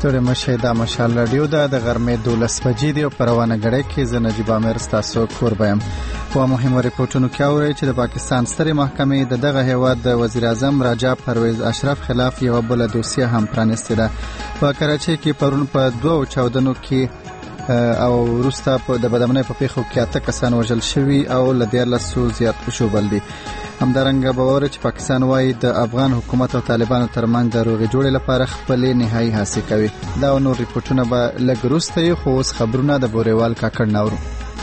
ستوري مشه دا مشال رادیو دا د غرمې 12 بجې دی او پروانه غړې کې ز نجیب امیر تاسو کوربم په مهمو ریپورتونو کې اوري چې د پاکستان سترې محکمې د دغه هیواد د وزیر اعظم راجا پرویز اشرف خلاف یو بل دوسیه هم پرانستې ده. په کراچۍ کې پرون په 2 چاودنو کې او وروسته په د بدامنۍ په پیښو کې 8 کسان وژل شوي او ل 14 زیات شوبل دي. همدارنګه باور چې پاکستان وايي د افغان حکومت او طالبانو ترمنځ د روغې جوړې لپاره خپل نهایی هڅې کوي. دا نور ریپورتونه به لږ وروسته خو اوس خبرونه د بوريوال کاکړ ناورو.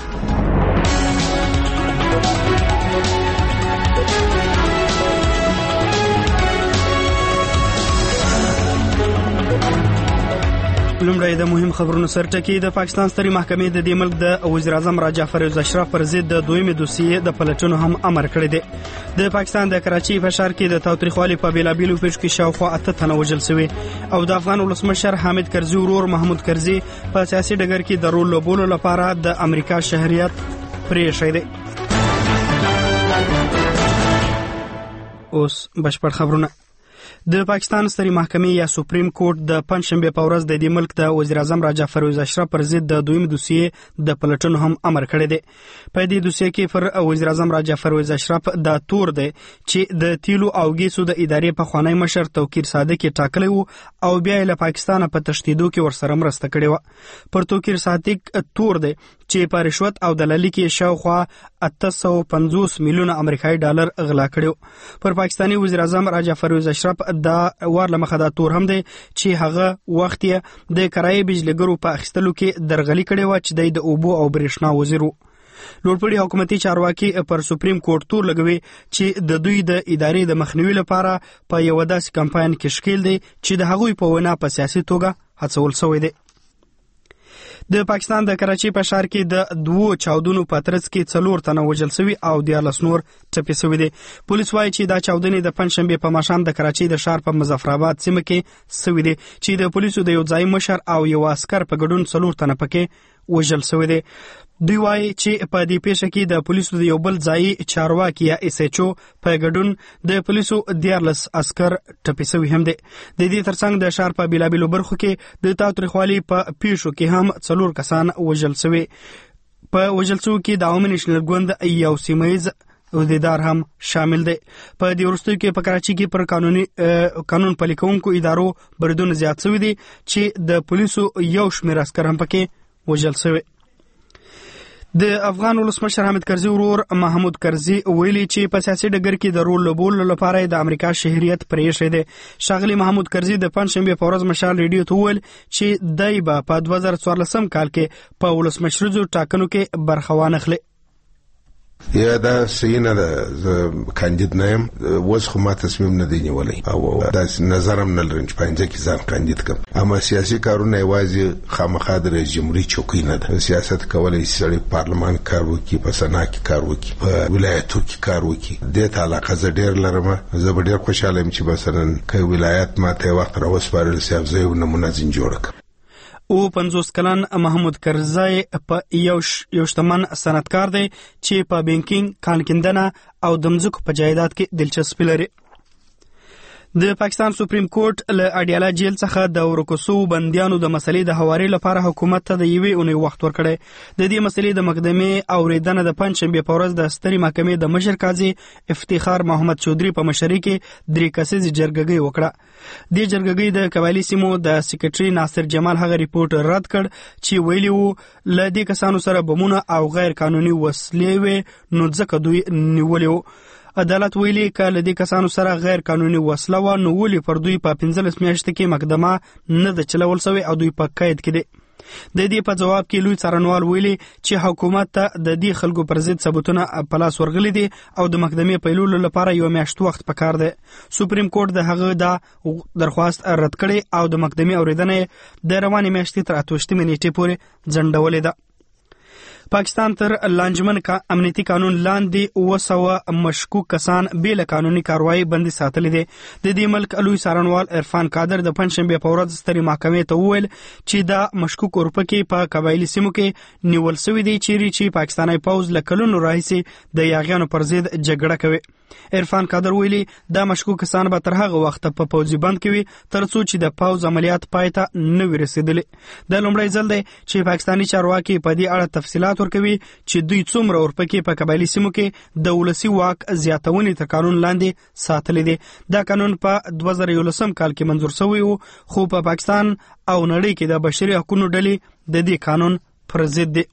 لومړی د مهم خبرونو سرټکی د پاکستان سترې محکمې د دې ملک د وزیر اعظم راجا پرویز اشرف پر ضد د دویمه دوسیې د پلټنو هم امر کړی دی. د پاکستان د کراچۍ په ښار کې د تاوتریخوالي په بیلابیلو پیښو کې شاوخوا 8 تنه وژل شوي او د افغان ولسمشر حامد کرزي ورور محمود کرزي په سیاسي ډګر کې د رول لوبولو لپاره د امریکا شهریت پریښی دی. اوس بشپړ خبرونه. د پاکستان سترې محکمې یا سپریم کورټ د پنځشنبه په ورځ د دې ملک د وزیر اعظم راجا پرویز اشرف پر ضد د دویم دوسیې د پلټنو هم امر کړی دی. په دې دوسیې کې پر وزیر اعظم راجا پرویز اشرف د تور دی چې د تیلو او ګیسو د ادارې په خوانی مشر توکیر صادق ټاکلی وو او بیا له پاکستان په تشدیدو کې ورسره مرسته کړې و. پر توکیر صادق تور دی چې په رشوت او دلالي کې شاوخوا 850 میلیون امریکایي ډالر غلا کړو. پر پاکستاني وزیر اعظم راجا پرویز اشرف دا ورله مخه دا تور هم دی چې هغه وخت یې د کرایي بجلیګرو په اخیستلو کې درغلي کړې و چې د اوبو او برېښنا وزیر و. لوړپوړي حکومتي چارواکي پر سپریم کورټ تور لګوي چې د دوی د ادارې د مخنیوي لپاره په یو داسې کمپاین کې شکیل دی چې د هغوی په وینا په سیاسي توګه هڅول شوی دی. د پاکستان د کراچۍ په ښار کې د 2 چاودنو په ترڅ کې 4 تنه وژل شوي او 14 نور ټپي شوي دي. پولیس وايي چې دا چاودنې د پنځشنبه په ماښام د کراچۍ د ښار په مظفر آباد سیمه کې شوي دي چې د پولیسو د یو ځای مشر او یو عسكر په ګډون 4 تنه پکې وژل شوي دي. دوی وايي چې په دې پیښه کې د پولیسو د یو بل ځای چارواکي یا اس ایچ او په ګډون د پولیسو 14 عسكر ټپي شوي هم دي. د دې ترڅنګ د ښار په بیلابیلو برخو کې د تاوتریخوالي په پیښو کې هم 4 کسان وژل شوي. په وژل شوو کې د عوامي نېشنل ګوند یو سیمه‌ییز عہدیدار هم شامل دی. په دې وروستیو کې په کراچۍ کې پر قانون پلي کوونکو ادارو بریدونه زیات شوي دي چې د پولیسو یو شمېر عسكر هم پکې وژل شوي. د افغان ولسمشر حامد کرزي ورور محمود کرزي ویلي چې په سیاسي ډګر کې د رول لوبولو لپاره د امریکا شهریت پریښی دی. ښاغلي محمود کرزي د پنځشنبه په ورځ مشال ریډیو ته وویل چې دی به په 2014 کال کې په ولسمشریزو ټاکنو کې برخه وانخلي. یا دا سینه د کاندید نیم وز خو ما تصمیم نه دی نیولی او دا نظرم نه لرم چې پاینځه کې ځان کاندید کم. اما سیاسي کارونه یوازې خامخا د رئیس جمهوریت چوکۍ نه ده. سیاست کولای شي سړی پارلمان کار وکړي، په سنا کې کار وکړي، په ولایتو کې کار وکړي. دې ته علاقه زه ډېر لرم. زه به ډېر خوشاله یم چې مثلا که ولایت ما ته وخت راوسپارل شي زه یو نمونه ځین جوړ کړم. او 50 کلن محمود کرزي په یو شتمن صنعتکار دی چې په بانکینګ، کانکندنه او د مځکو په جایداد کې دلچسپي لري. د پاکستان سپریم کورټ له اډیالا جیل څخه د ورکوسو بندیانو د مسلې د حوارې لپاره حکومت ته د یوې اونۍ وخت ورکړی. د دې مسلې د مقدمې اوریدنه د پنځشنبه په ورځ د سترې محکمې د مشر قاضي افتخار محمد چودري په مشرۍ کې 3 کسیزه جرګه وکړه. د جرګې د قبایلی سیمو د سیکریټري ناصر جمال هغه ریپورت رد کړ چې ویلي وو ل دې کسانو سره بمونه او غیر قانوني وسلې وې نو ځکه دوی نیولې وو. عدالت ویلي که له دې کسانو سره غیر قانوني وسله و نو ولې پر دوی په 15 میاشتو کې مقدمه نه ده چلول شوې او دوی په قید کې دي. د دې په جواب کې لوی څارنوال ویلي چې حکومت ته د دې خلکو پر ضد ثبوتونه په لاس ورغلي دي او د مقدمې پیلولو لپاره یو میاشت وخت پکار دی. سپریم کورټ د هغه د درخواست رد کړي او د مقدمې اوریدنه د روانې میاشتې تر 28 نیټې پورې ځنډولې ده. پاکستان تر لانجمن امنیتي قانون لاندې 200 مشکوک کسان بې له قانوني کاروایی بندي ساتلي دي. د دې ملک لوی څارنوال عرفان قادر د پنځشنبه په ورځ سترې محکمې ته وویل چې دا مشکوک اورپکي په قبایلي سیمو کې نیول شوي دي چې پاکستاني پوځ له کلونو راهیسې د یاغیانو پر ضد جګړه کوي. عرفان قادر ویلي دا مشکوک کسان به تر هغه وخت په پوځي بند کې وي تر څو چې د پوځ عملیات پای ته نه وي رسیدلي. دا لومړی ځل دی چې پاکستاني چارواکي په دې اړه تفصیلات ورکوي چې دوی څومره اورپکي په قبایلي سیمو کې د ولسي واک زیاتونې تر قانون لاندې ساتلي دي. دا قانون په 2011 کال کې منظور شوی و خو په پاکستان او نړۍ کې د بشري حقوقو ډلې د دې قانون پر ضد دي.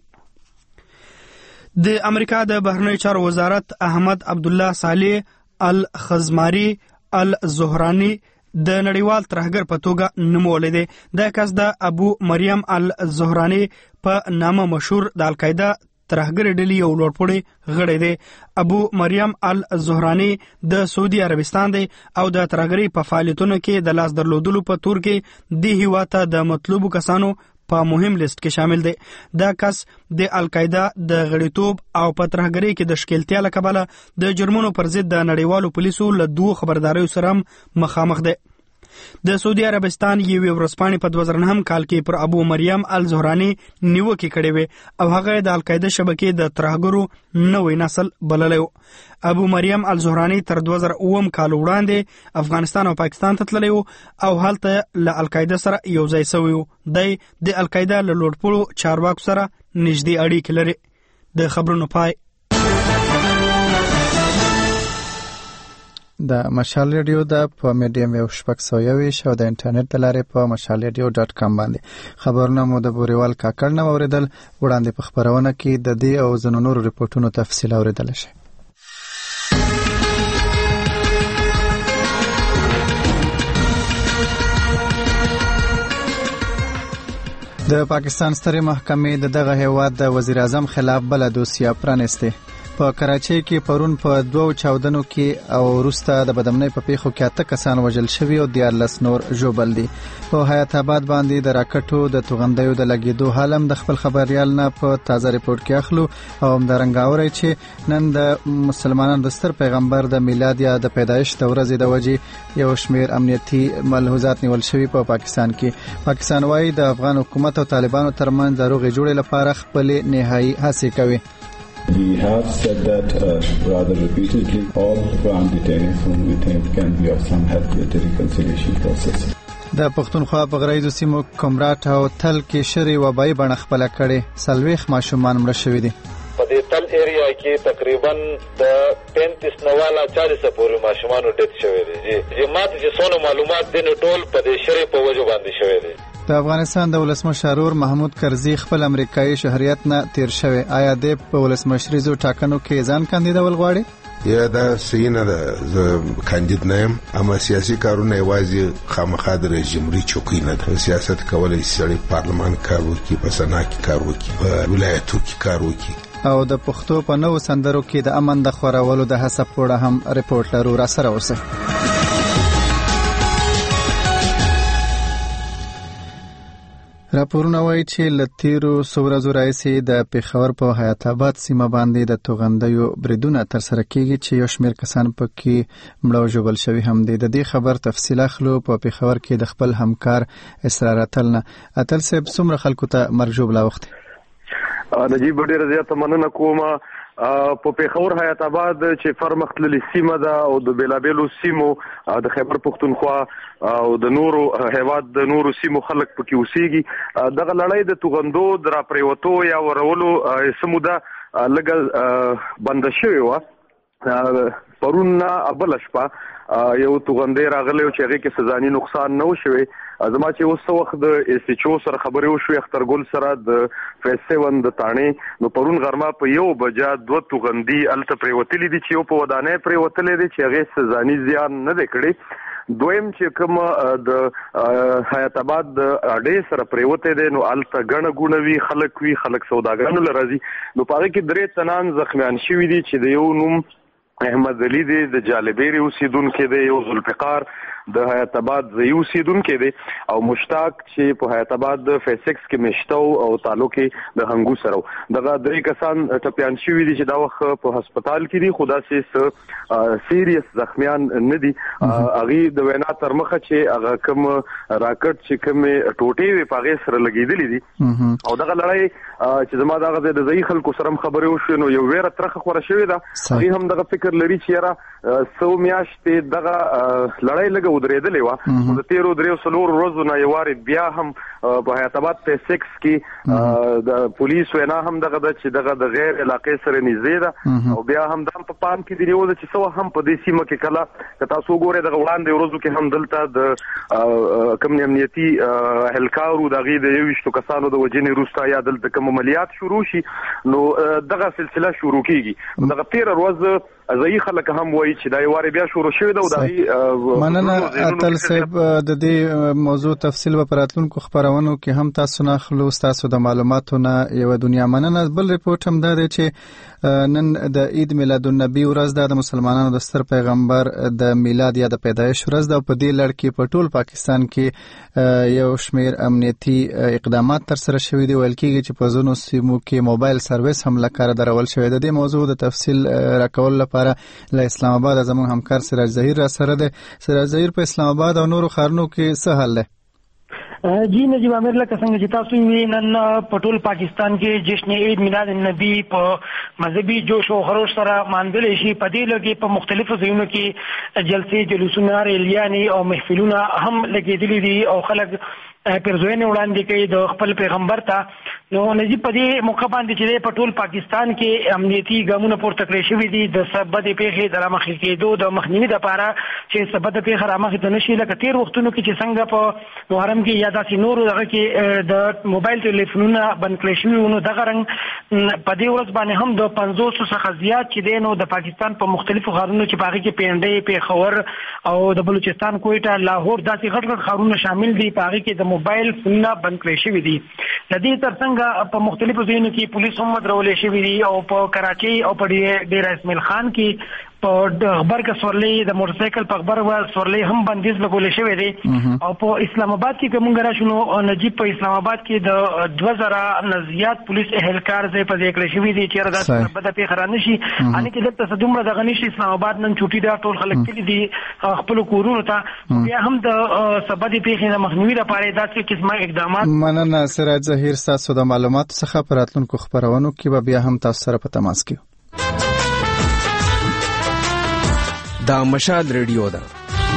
د امریکا د بهرنیو چارو وزارت احمد عبدالله صالح الخزماری الزهرانی د نړیوال ترهګر په توګه نومولی دی. دا کس د ابو مریم الزهرانی په نامه مشهور د القاعده ترهګر ډلې یو لوړپوړی غړی دی. ابو مریم الزهرانی د سعودي عربستان دی او د ترهګرۍ په فعالیتونو کې د لاس درلودلو په تور کې د هیواد ته د مطلوبو کسانو په مهم لیست کې شامل دی. دا کس د القاعده د غړیتوب او په ترهګرۍ کې د ښکیلتیا له کبله د جرمونو پر ضد د نړیوالو پولیسو له 2 خبرداریو سره مخامخ دی. د سعودي عربستان یوې ورځپاڼې په 2009 کال کې پر ابو مریم الزهرانی نیوکې کړې وې او هغه د القاعده شبکې د ترهګرو نوې نسل بللی و. ابو مریم الزهرانی تر 2009 کال وړاندې افغانستان او پاکستان ته تللی و او هلته له القاعده سره یو ځای شوی و. دی د القاعده له لوړپوړو چارواکو سره نږدې اړیکې لري. د خبرونو پای. د مشال ریډیو د په میډیم ویو 621 او د انټرنیټ د لارې په mashalradio.com باندې خبرونه مو د بوريوال کاکړ نه اوریدل. وړاندې په خبرونه کې د دې او ځینو نورو ریپورتونو تفصیل اوریدل شي. د پاکستان سترې محکمې د دغه هیواد د وزیر اعظم خلاف بل دوسیه پرانسته. په کراچۍ کې پرون په 2 چاودنو کې او وروسته د بدامنۍ په پیښو کې 8 کسان وژل شوي او 14 نور ژوبل دي. په حیات آباد باندې د راکټو د توغندیو د لګیدو حالم د خپل خبريال نه په تازه ریپورت کې اخلو او همدارنګه اوري چې نن د مسلمانانو د ستر پیغمبر د میلاد یا د پیدایش د ورځې د وجې یو شمیر امنیتي ملحوظات نیول شوي په پاکستان کې. پاکستان وايي د افغان حکومت او طالبانو ترمنځ د روغې جوړې لپاره خپل نهایی هڅې کوي. We have said that rather repeatedly. All Afghan detainees whom we think can be of some help with the reconciliation process. د پښتونخوا په غرایزو سیمو کومراټ او تل کې شری وبای بڼه خپل کړي. سلويخ ماشومان مړ شوي دي. په دې تل ایریا کې تقریبا د 35 نواله 40 پورې ماشومان ډیت شوي دي. چې ماته چې څونه معلومات دي نو ټول په دې شری په وجه باندې شوي دي. د افغانستان د ولسمشر محمود کرزي خپل امریکایي شهريت نه تیر شوی. آیا د ولسمشریزو ټاکنو کې ځان کاندیدول غواړي؟ یا دا سینه د کاندید نیم اما سیاسي کارونه یوازې خامخا د رژیمري چوکۍ نه ده. سیاست کولای شي پارلمان کار وکړي، په سنا کې کار وکړي، په ولایتو کې کار وکړي. او د پښتو په نو سندرو کې د امن د خورولو د هڅه پوره هم ریپورت لرو. را سره اوسه. راپورونه وایي چې لتیرو سورزو رئیسي د پیښور په حیات آباد سیمه باندې د توغندیو بریدونه تر سره کیږي چې یو شمیر کسان پکې مړه او ژوبل شوي هم دي. د دې خبر تفصیل اخلو په پیښور کې د خپل همکار اسرار اتل صاحب څومره خلکو ته مرګ ژوبلا وخت. نجیب ډېر زیات مننه کوم. په پیښور حیات آباد چې فرمختللي سیمه ده او د بیلابیلو سیمو د خیبر پښتونخوا او د نورو هیواد د نورو سیمو خلک پکې اوسېږي. دغه لړۍ د توغندو د راپریوتو یا ورولو سموده لږه بنده شوې وه. پرون بله شپه یو توغندی راغلی چې هغې کې څه ځاني نقصان نه و شوی. زما چې اوس څه وخت د ایس ایچ او سره خبرې وشوې اخترګل سره د فیز 7 د تاڼې نو پرون غرمه په 1 بجه 2 توغندي هلته پرېوتلي دي چې یو په ودانۍ پرېوتلی دی چې هغې څه ځاني زیان نه دی کړی. دویم چې کوم د حیات آباد د اډې سره پرېوتی دی نو هلته ګڼه ګوڼه وي، خلک وي، خلک سوداګانو له راځي. نو په هغې کې 3 تنان زخمیان شوي دي چې د یو نوم احمد علي دی، د جالبیري اوسیدونکی دی، یو ذوالفقار د حیات آباد ځای اوسیدونکی دی او مشتاق چې په حیات آباد فیسکس کې مشتو او تعلق د هنګو سره دغه درې کسان ټپیان شوي دي چې دا وخت په هسپتال کې دي خو داسې سیریس زخمیان نه دي هغه د وینا تر مخه چې هغه کوم راکټ چې کوم ټوټې وي په هغه سره لګېدلې دي او دغه لړۍ چې زما دغه د ځای خلکو سره خبرې وشوې نو یو ویره ترخه خوره شوې ده هغه هم دغه فکر لري چې یاره 100 میاشتې دغه لړۍ لګه ودرېدلې وه د 13 ورځو نه یو وارې بیا هم په حیات آباد فیسکس کې د پولیس وینا هم دغه چې دغه د غیر علاقې سره نږدې ده او بیا هم د په پام کې دی نیول چې سو هم په دې سیمه کې کله تاسو ګورئ دغه وړاندې ورځو کې هم دلته د کوم امنیتي هلکارو دغه د 20 کسانو د وجنې روستا یا دلته کوم عملیات شروع شي نو دغه سلسله شروع کیږي دغه 13 ورځ ځای خلک هم وایي چې دا یو واره بیا شروع شوی ده او دا مننه اتل صاحب د دې موضوع تفصیل په راتلونکو خبرونو کې هم تاسو نه خلو تاسو د معلوماتو نه یو دنیا مننه بل ریپورت هم دا دی چې نن د عید میلاد النبی ورځ د مسلمانانو د ستر پیغمبر د میلاد یا د پیدایش ورځ ده په دې لړ کې په ټول پاکستان کې یو شمیر امنیتي اقدامات تر سره شوي دي ویل کېږي چې په ځینو سیمو کې موبایل سرویس هم لکاره درول شوی د دې موضوع د تفصیل راکول لپاره له اسلام آباد زموږ همکار سراج ظهیر را سره ده سراج ظهیر په اسلام آباد او نورو ښارونو کې څه حال ده جی نجیب عامر لکه څنګه چې تاسو وی نن په ټول پاکستان کې جشن عید میلاد النبی په مذهبي جوش او خروش سره مانځل شي په دې لګي په مختلفو ځایونو کې جلسې جلوسونه ریلیانې او محفلونه هم لګېدلي دي او خلک پرزوینه وړاندې کوي د خپل پیغمبر ته نو نجیب په دې موقع باندې چې په ټول پاکستان کې امنیتي ګامونه پورته کړی شوي دي د سبب د پیښې د رامخې کېدو د مخنیوي لپاره چې سبب د پیښې رامخې ته نشي لکه تیر وختونو کې چې څنګه په محرم کې یا داسې نورو دغه کې د موبایل ټلیفونونه بند کړی شوي نو دغه رنګ په دې ورځ باندې هم د 500 څخه زیات چې دی نو د پاکستان په مختلفو ښارونو چې په هغې کې پینډۍ پېښور او د بلوچستان کویټه لاهور داسې غټ غټ ښارونه شامل دي په هغې کې د موبایل فونونه بند کړی شوي دي د دې ترڅنګ په مختلفو ځایونو کې پولیس هم درولې شوي دي او په کراچۍ او په ډېر اسماعیل خان کې په غبرګ سورلې د موټرسایکل په غبرګ سورلې هم بندیز لګولې شوی دی او په اسلام آباد کې کوم راشنو نجیب په اسلام آباد کې د 2000 نه زیات پولیس اهلکار ځای په ذکر شوی دي چې راځي په دې پیښه رانشي ان کې دلته صدومره د غنیش اسلام آباد نن چوټي دا ټول خلک کړي دي خپل کورونو ته بیا هم د سبب دې پیښې د مخنیوي لپاره داسې قسمه اقدامات مننه سراج ظهیر تاسو د معلوماتو څخه پر راتلونکو خبرونو کې بیا هم تاسو سره په تماس کې دا مشال ریډیو ده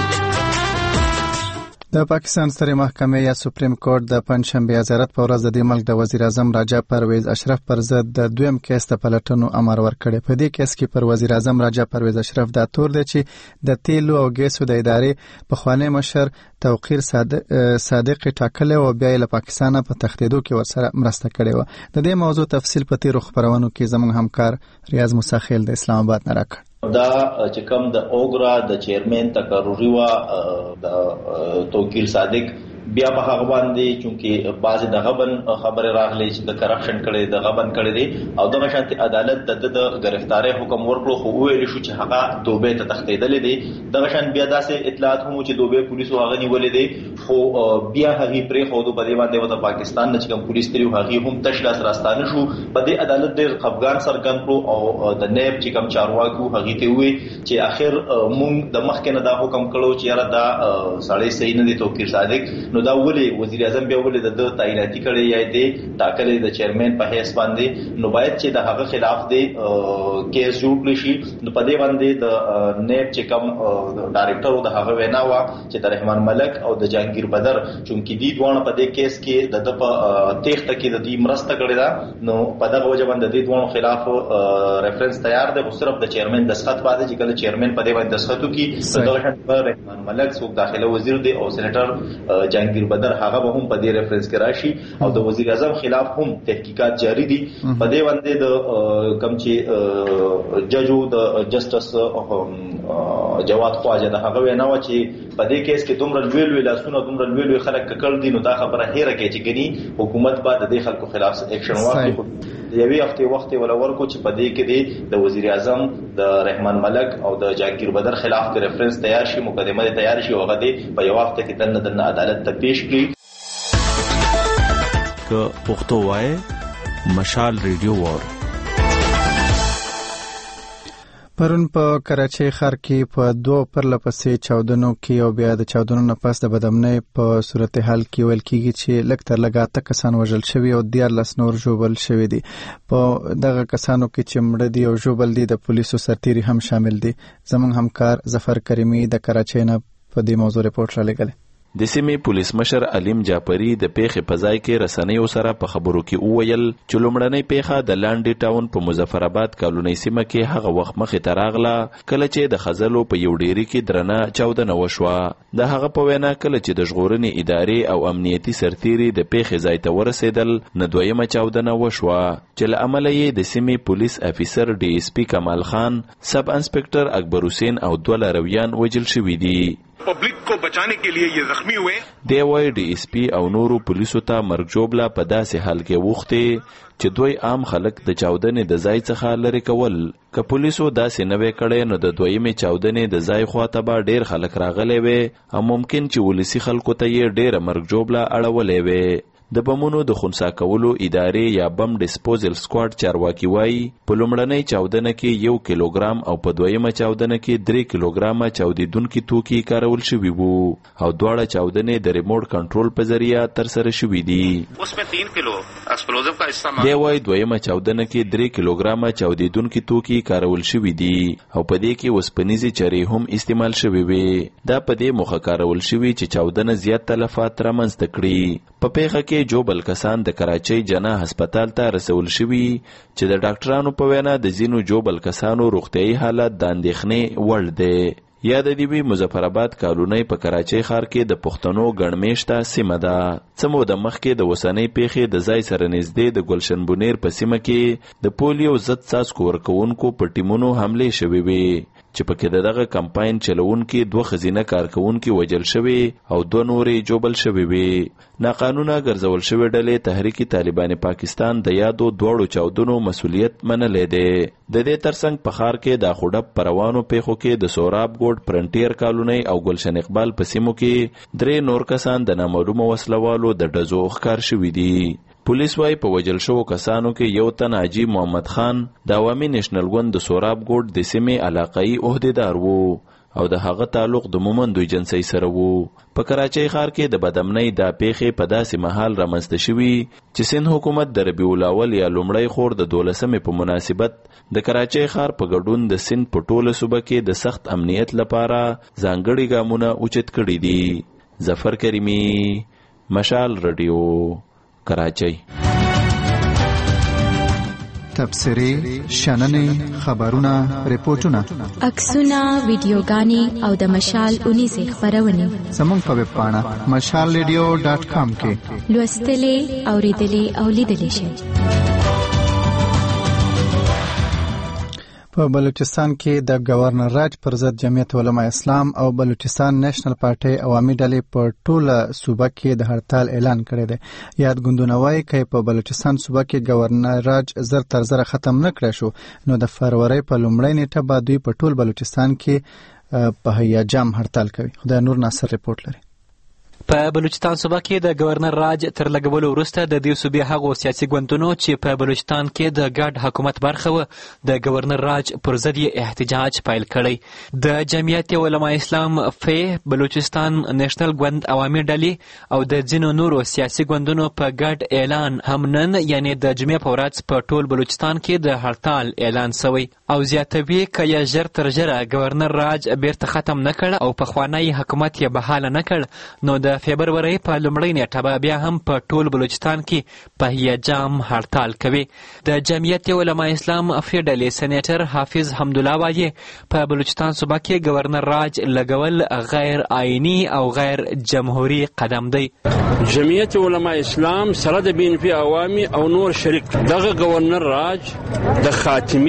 د پاکستان سترې محکمې یا سپریم کورټ د پنځشنبه زیارت په ورځ د ملک د وزیر اعظم راجا پرویز اشرف پر ضد د دویم کیس د پلټنو امر ورکړی په دې کیس کې پر وزیر اعظم راجا پرویز اشرف دا تور دی چې د تیلو او ګیسو د ادارې پخوانی مشر توقیر صادق ټاکلی او بیا له پاکستان په تښتېدو کې ورسره مرسته کړې و د دې موضوع تفصیل په تیرو خبرونو کې زموږ همکار ریاض موسی خیل د اسلام آباد نه راکړ دا چې کوم د اوګرا د چیرمن تقرری وا د توقیر صادق بیا په هغه باندې چونکی بعض د غبن خبره راغلي چې د کرپشن کړي د غبن کړي دي او د شانتي عدالت د گرفتاری حکم ورکړو خو ویل شو چې هغه دوبه ته تښتیدل دي د شان بیا داسې اطلاعات هم چې دوبه پولیسو هغه نیولې دي خو بیا هغه پرې خو د بده باندې د پاکستان د کوم پولیس تریو هغه هم تشلاس راستانه شو په دې عدالت ډېر خفګان سرګن کړو او د نیب چې کوم چارواکو هغه ته وی چې اخر مونږ د مخکنه دا حکم کړو چې یاره دا سړی صحیح نه دي توقیر صادق نو دا ولې وزیر اعظم بیا ولې د تعیناتی کړي یا دې ټاکلې د چیرمن په حیث باندې نو باید چې د هغه خلاف دې کیس جوړ کړي شي نو په دې باندې د نیب چې کوم ډایریکټر د هغه وینا وا چې د رحمان ملک او د جهانگیر بدر چونکی دې دوه په دې کیس کې د تخت کې د دې مرسته کړي دا نو په دغه وجه باندې دې دوه خلاف ریفرنس تیار دی او صرف د چیرمن د سخت پاتې چې کله چیرمن په دې باندې دسخطو کې دغه شان رحمان ملک څوک داخله وزیر دی او سېنیټر جهانگیر بدر هغه به هم په دې ریفرنس کې راشي او د وزیر اعظم خلاف هم تحقیقات جاری دي په دې باندې د کم چې ججو د جسټس جواد خواجه د هغه وینا و چې په دې کیس کې دومره لوی لاسونه دومره لوی خلک کړل دي نو دا خبره هېره کې چې ګني حکومت بعد د خلکو خلاف اکشن واخلي یوې هفتې وخت ولا ورکو چې په دې کې د وزیر اعظم د رحمان ملک او د جهانگیر بدر خلاف د ریفرنس تیار شي، مقدمه تیار شي او هغه دې په یو وخت کې دنه عدالت ته پیش کړي. که پښتو وای مشال ریډیو وار. پرون په کراچۍ ښار کې په 2 پرلپسې چاودنو کې او بیا د چاودنو نه پس د بدامنۍ په صورتحال کې ویل کېږي چې لږ تر لږه 8 کسان وژل شوي او 14 نور ژوبل شوي دي. په دغه کسانو کې چې مړه دي او ژوبل دي د پولیسو سرتیري هم شامل دي. زموږ همکار ظفر کریمي د کراچۍ نه په دې موضوع رپورټ را لګلی. د سیمې پولیس مشر علیم جعفری د پیښې په ځای کې رسنیو سره په خبرو کې وویل چې لومړنۍ پیښه د لاندې ټاون په مظفر آباد کالونی سیمه کې هغه وخت مخې ته راغله کله چې د خزلو په یو ډیری کې درنه چاودنه وشوه. د هغه په وینا کله چې د ژغورنې ادارې او امنیتي سرتیري د پیښې ځای ته ورسېدل نو دویمه چاودنه وشوه چې له امله یې د سیمې پولیس افیسر ډي اس پی کمال خان، سب انسپکټر اکبر حسین او 2 لارویان وژل شوي دي. پبلک کو بچانے کے لیے یہ زخمی ہوئے. دی وای ډي اس پی او نورو پولیسو ته مرګ جوړه په داسې حال کې وخته چې دوی عام خلک د چاودنې د ځای څخه لري کول. که پولیسو داسې نه وې کړی نو د دویمې چاودنې د ځای خواته به ډیر خلک راغلی وي او ممکن چې ولسی خلکو ته یې ډیره مرګ جوړه اړولې وي. د بمونو د خنثی کولو ادارې یا بم ډیسپوزل سکواډ چارواکي وایي په لومړنۍ چاودنه کې 1 کیلوګرام او په دویمه چاودنه کې 3 کیلوګرامه چاودیدونکي توکي کارول شوي وو او دواړه چاودنې د ریموټ کنټرول په ذریعہ ترسره شوي دي. उसमें 3 kilo explosive का इस्तेमाल. دی وایي دویمه چاودنه کې 3 کیلوګرامه چاودیدونکي توکي کارول شوي دي او په دې کې وسپنیزي چرې هم استعمال شوي وي. دا په دې موخه کارول شوي چې چاودنه زیات تلفات رامنځته کړي. په پیښه کې جوبل کسان د کراچۍ جناح هسپتال ته رسول شوي چې د ډاکټرانو په وینا د ځینو جوبل کسانو روغتیايي حالت د اندېښنې وړ دی. یا د دې مظفر آباد کالونی په کراچۍ ښار کې د پښتنو ګڼمېشته سیمه ده. څه موده مخکې د وسنۍ پیښې د ځای سره نږدې د ګلشن بونیر په سیمه کې د پولیو ضد څاڅکو ورکوونکو په ټیمونو حملې شوې وې چې پکې دغه کمپاین چلوونکي 2 ښځینه کارکوونکي وژل شوي او 2 نورې جوبل شوي وي. ناقانونه ګرځول شوې ډلې تحریک طالبان پاکستان د یادو 2 چاودنو مسولیت منلی دی. د دې ترڅنګ په ښار کې د خوډب پروانو پیښو کې د سوراب ګوډ فرنټیر کالونی او ګلشن اقبال په سیمو کې 3 نور کسان د نامعلومه وسلوالو د ډزو ښکار شوي دي. پولیس وايي په وژل شوو کسانو کې یو تن حاجي محمد خان د عوامي نېشنل ګوند د سوراب ګوډ د سیمې علاقايي عہدیدار وو او د هغه تعلق د مومندو ایجنسۍ سره وو. په کراچۍ ښار کې د بدامنۍ د پیښې په داسې مهال رامنځته شوي چې سند حکومت د ربیع الاول یا لومړی خور د 12مې په مناسبت د کراچۍ ښار په ګډون د سند په ټوله صوبه کې د سخت امنیت لپاره ځانګړي ګامونه اوچت کړي دي. ظفر کریمي، مشال رادیو، کراچۍ. تبصرې، شننې، خبرونه، ریپورتونه، عکسونه، ویډیوګانې او د مشال 19 خبرونه زموږ په ویب پاڼه mashalradio.com کې لوستلې، اوریدلې او لیدلې شئ. په بلوچستان کې د گورنر راج پر ضد جمعیت علماء اسلام او بلوچستان نېشنل پارټي عوامي ډلې په ټوله صوبه کې د هړتال اعلان کړی دی. یاد ګوندونه وایي چې په بلوچستان صوبه کې گورنر راج زر تر زر ختم نه کړی شو نو د فروری په لومړۍ نیټه به دوی په ټول بلوچستان کې په هیجام هړتال کوي. خدای نور ناصر رپورټ لري. په بلوچستان صوبه کې د گورنر راج تر لګولو وروسته د دې صوبې هغو سیاسي ګوندونو چې په بلوچستان کې د ګډ حکومت برخه و د گورنر راج پر ضد یې احتجاج پیل کړی. د جمعیت علماء اسلام فی، بلوچستان نېشنل ګوند عوامي ډلې او د ځینو نورو سیاسي ګوندونو په ګډ اعلان هم نن یعنی د جمعې په ورځ په ټول بلوچستان کې د هړتال اعلان شوی او زیاتوي که یې ژر تر ژره گورنر راج بیرته ختم نه کړ او پخوانی حکومت یې بحاله نه کړ نو د فبروري په لومړۍ نیټه به بیا هم په ټول بلوچستان کې په هیجام هړتال کوي. د جمعیت علماء اسلام افی ډلې سېنیټر حافظ حمدالله وایي په بلوچستان صوبه کې گورنر راج لګول غیر آئینی او غیر جمهوری قدم دی. جمعیت علماء اسلام سره د بي ان پي عوامي او نور شریک دغه گورنر راج د خاتمي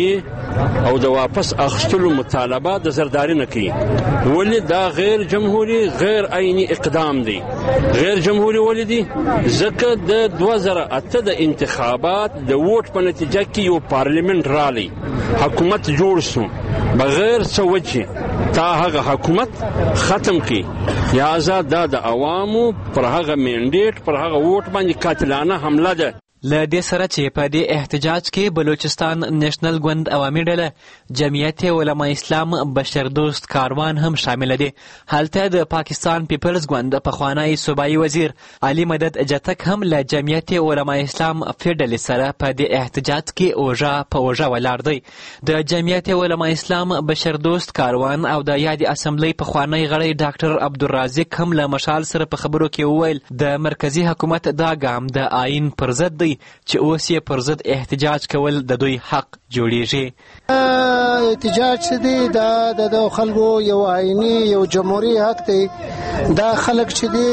او د واپس اخیستلو مطالبه د زرداری نه کوي. ولې دا غیر جمهوری غیر عیني اقدام دی؟ غیر جمهوری ولې دی؟ ځکه د 2008 د انتخابات د ووټ په نتیجه کې یو پارلیمنت رالی، حکومت جوړ شو بغیر څه وجې تا هغه حکومت ختم کی. یا آزاد دا د عوامو پر هغه منډیټ پر هغه ووټ باندې قاتلانه حمله ده. له دې سره چې په دې احتجاج کې بلوچستان نېشنل ګوند عوامي ډله، جمعیت علما اسلام، بشردوست کاروان هم شامل دي. هلته د پاکستان پیپلز ګوند پخوانی صوبایي وزیر علي مدد جتک هم له جمعیت علما اسلام فیډل سره په دې احتجاج کې اوژه په اوژه ولاړ دی. د جمعیت علما اسلام بشردوست کاروان او د یادې اسمبلی پخوانی غړی ډاکټر عبدالرازق هم له مشال سره په خبرو کې وویل د مرکزی حکومت دا ګام د آئین پر ضد دی چې اوس یې پر ضد احتجاج کول د دوی حق جوړیږي. احتجاج چې دی دا د خلکو یو آئینی یو جمهوری حق دی. دا خلک چې دی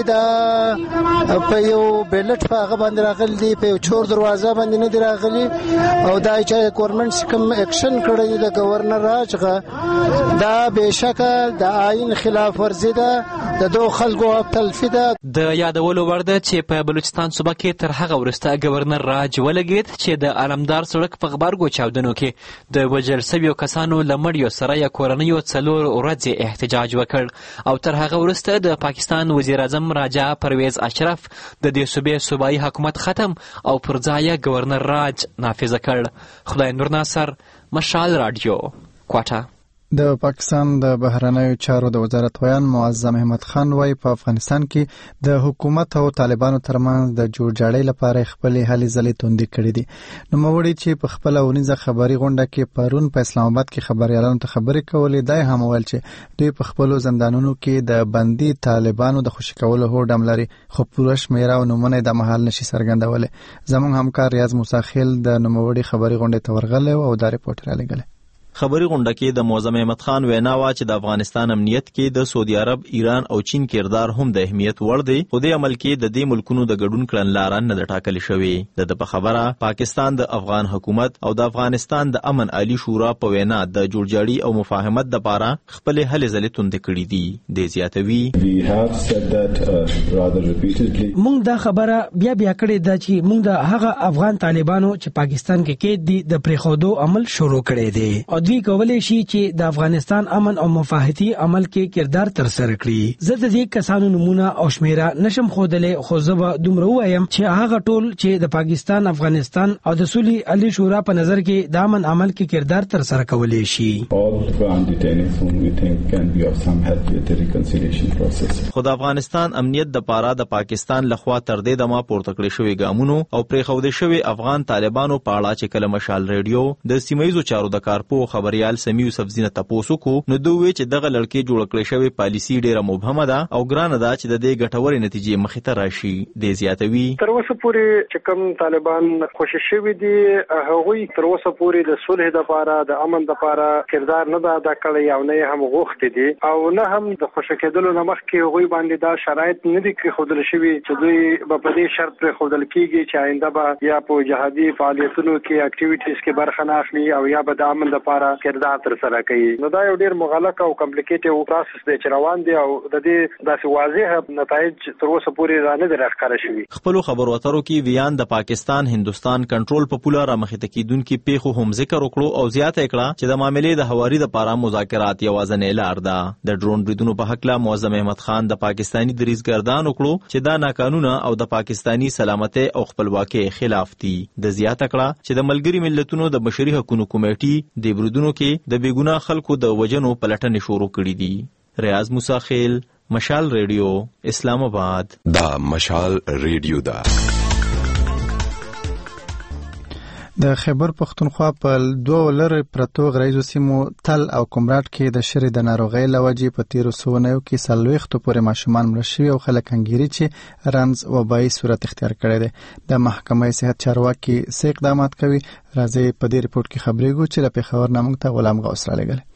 دا په یو بیلټ په هغه باندې راغلي دي، په یو چور دروازه باندې نه دي راغلي. او دا چې ګورنمنټ کوم اکشن کړی دی د گورنر راجغه، دا بهشکه د آئین خلاف ورزي ده، د دوه خلکو تلفي ده. د یادولو وړ ده چې په بلوچستان صوبه کې تر هغه وروسته گورنر راج ولګید چې د علمدار سړک په غبرګو چاودنو کې د وژل شویو کسانو له مړیو سره یا کورنیو 4 ورځې احتجاج وکړ. او تر هغه وروسته د پاکستان وزیر اعظم راجا پرویز اشرف د دې صوبې صوبایي حکومت ختم او پر ځای گورنر راج نافذ کړ. خدای نور ناصر، مشال رادیو، کوټه. د پاکستان د بهرنیو چارو د وزارت ویان معظم احمد خان وايي په افغانستان کې د حکومت او طالبانو ترمنځ د جوړجاړي لپاره خپل هلې ځلې توندې کړې دي. نوموړي چې په خپل اونیزه خبري غونډه کې پرون په اسلام آباد کې خبريالانو ته خبرې کولې، دای هم ویل چې دوی په خپل زندانونو کې د بندي طالبانو د خوشی کولو هوډ لري، خو پوره شمیره او نمونه د محل نشي څرګندولې. زموږ همکار ریاض موسی خیل د نوموړي خبري غونډه ته ورغلی او دا ریپورت را لګل. خبري غونډه کې د معظم احمد خان وینا وا چې د افغانستان امنیت کې د سعودي عرب، ایران او چین کردار هم د اهمیت وړ دی، خو د عمل کې د دې ملکونو د ګډون کړنلاره نه د ټاکل شوی. د په خبره پاکستان د افغان حکومت او د افغانستان د امن عالی شورا په وینا د جوړجاړي او مفاهمت لپاره خپل هلې ځلې توندې کړې دي. د زیاتوي مونږ دا خبره بیا کړې ده چې مونږ د هغه افغان طالبانو چې پاکستان کې کې دي د پریخودو عمل شروع کړی دی او دوی کولای شي چې د افغانستان امن او مفاهمتي عمل کې کردار تر سره کړي. زه د دې کسانو نمونه او شمیره نشم خودلې، خو زه به دومره وایم چې هغه ټول چې د پاکستان، افغانستان او د صلح علی شورا په نظر کې د امن عمل کې کردار تر سره کولای شي. خو د افغانستان امنیت د پاره د پاکستان لخوا تر دې دمه پورته کړی شوی ګامونو او پرېښودل شوی افغان طالبانو په اړه چې کله مشال ریډیو د سیمایي چارو د کارپو خبريال سمیع یوسف زینه تاسو کو نو دوی چې دغه لړکې جوړ کړی شوی پالیسی ډیره مبهمه ده او ګرانه ده چې د دې ګټورې نتیجې مخې ته راشي. د زیاتوي تر اوسه پورې چې کوم طالبان خوشی شوی دي، هغوی تر اوسه پورې د صلح لپاره، د امن لپاره کردار نه ادا کړی او نه هم غوښتي دي او نه هم د خوشی کېدلو نه مخکې هغوی باندې دا شرایط نه دي کې خودل شوی چې دوی په دې شرط پر خودل کیږي چې آینده به یا په جهادي فعالیتونو کې اکټیویټیز کې برخه نه اخلي او یا به د امن لپاره کردار تر سره کوي. نو دا یو ډیر مغلق او کمپلیکیټډ پروسس دی چې روان دی او د دې داسې واضح نتایج تر اوسه پورې را نه دي راښکاره شوي. خپل خبرو اترو کې ویان د پاکستان هندستان کنټرول په پوله را مخې ته کیدونکو پیښو هم ذکر وکړو او زیاته کړه چې د معاملې د حواري د لپاره مذاکرات یوازنۍ لار ده. د ډرون بریدونو په حق لا معظم احمد خان د پاکستانی دریزګردان وکړو چې دا ناقانونه او د پاکستانی سلامتۍ او خپلواکۍ خلاف دي. د زیاته کړه چې د ملګری ملتونو د بشري حقوقو کمیټې د بریدونو کې د بیګناه خلکو د وجنو پلټنې شروع کړې دي. ریاض موسی خیل، مشال ریډیو، اسلام آباد. دا مشال ریډیو دا د خیبر پختونخوا په دوه لری پرتو غریزو سیمو تل او کمرات کې د شری د ناروغۍ لوجې په تیرو سونیو کې سلويختو پورې ماشومان مړ شوي او خلک انګيري چې رنز وبایي صورت اختیار کړی دی. د محکمه صحت چارواکي څه اقدامات کوي؟ راځي په دې ریپورت کې خبرې ګو چې له پیښور نامنګ ته غلام غوث را لګل.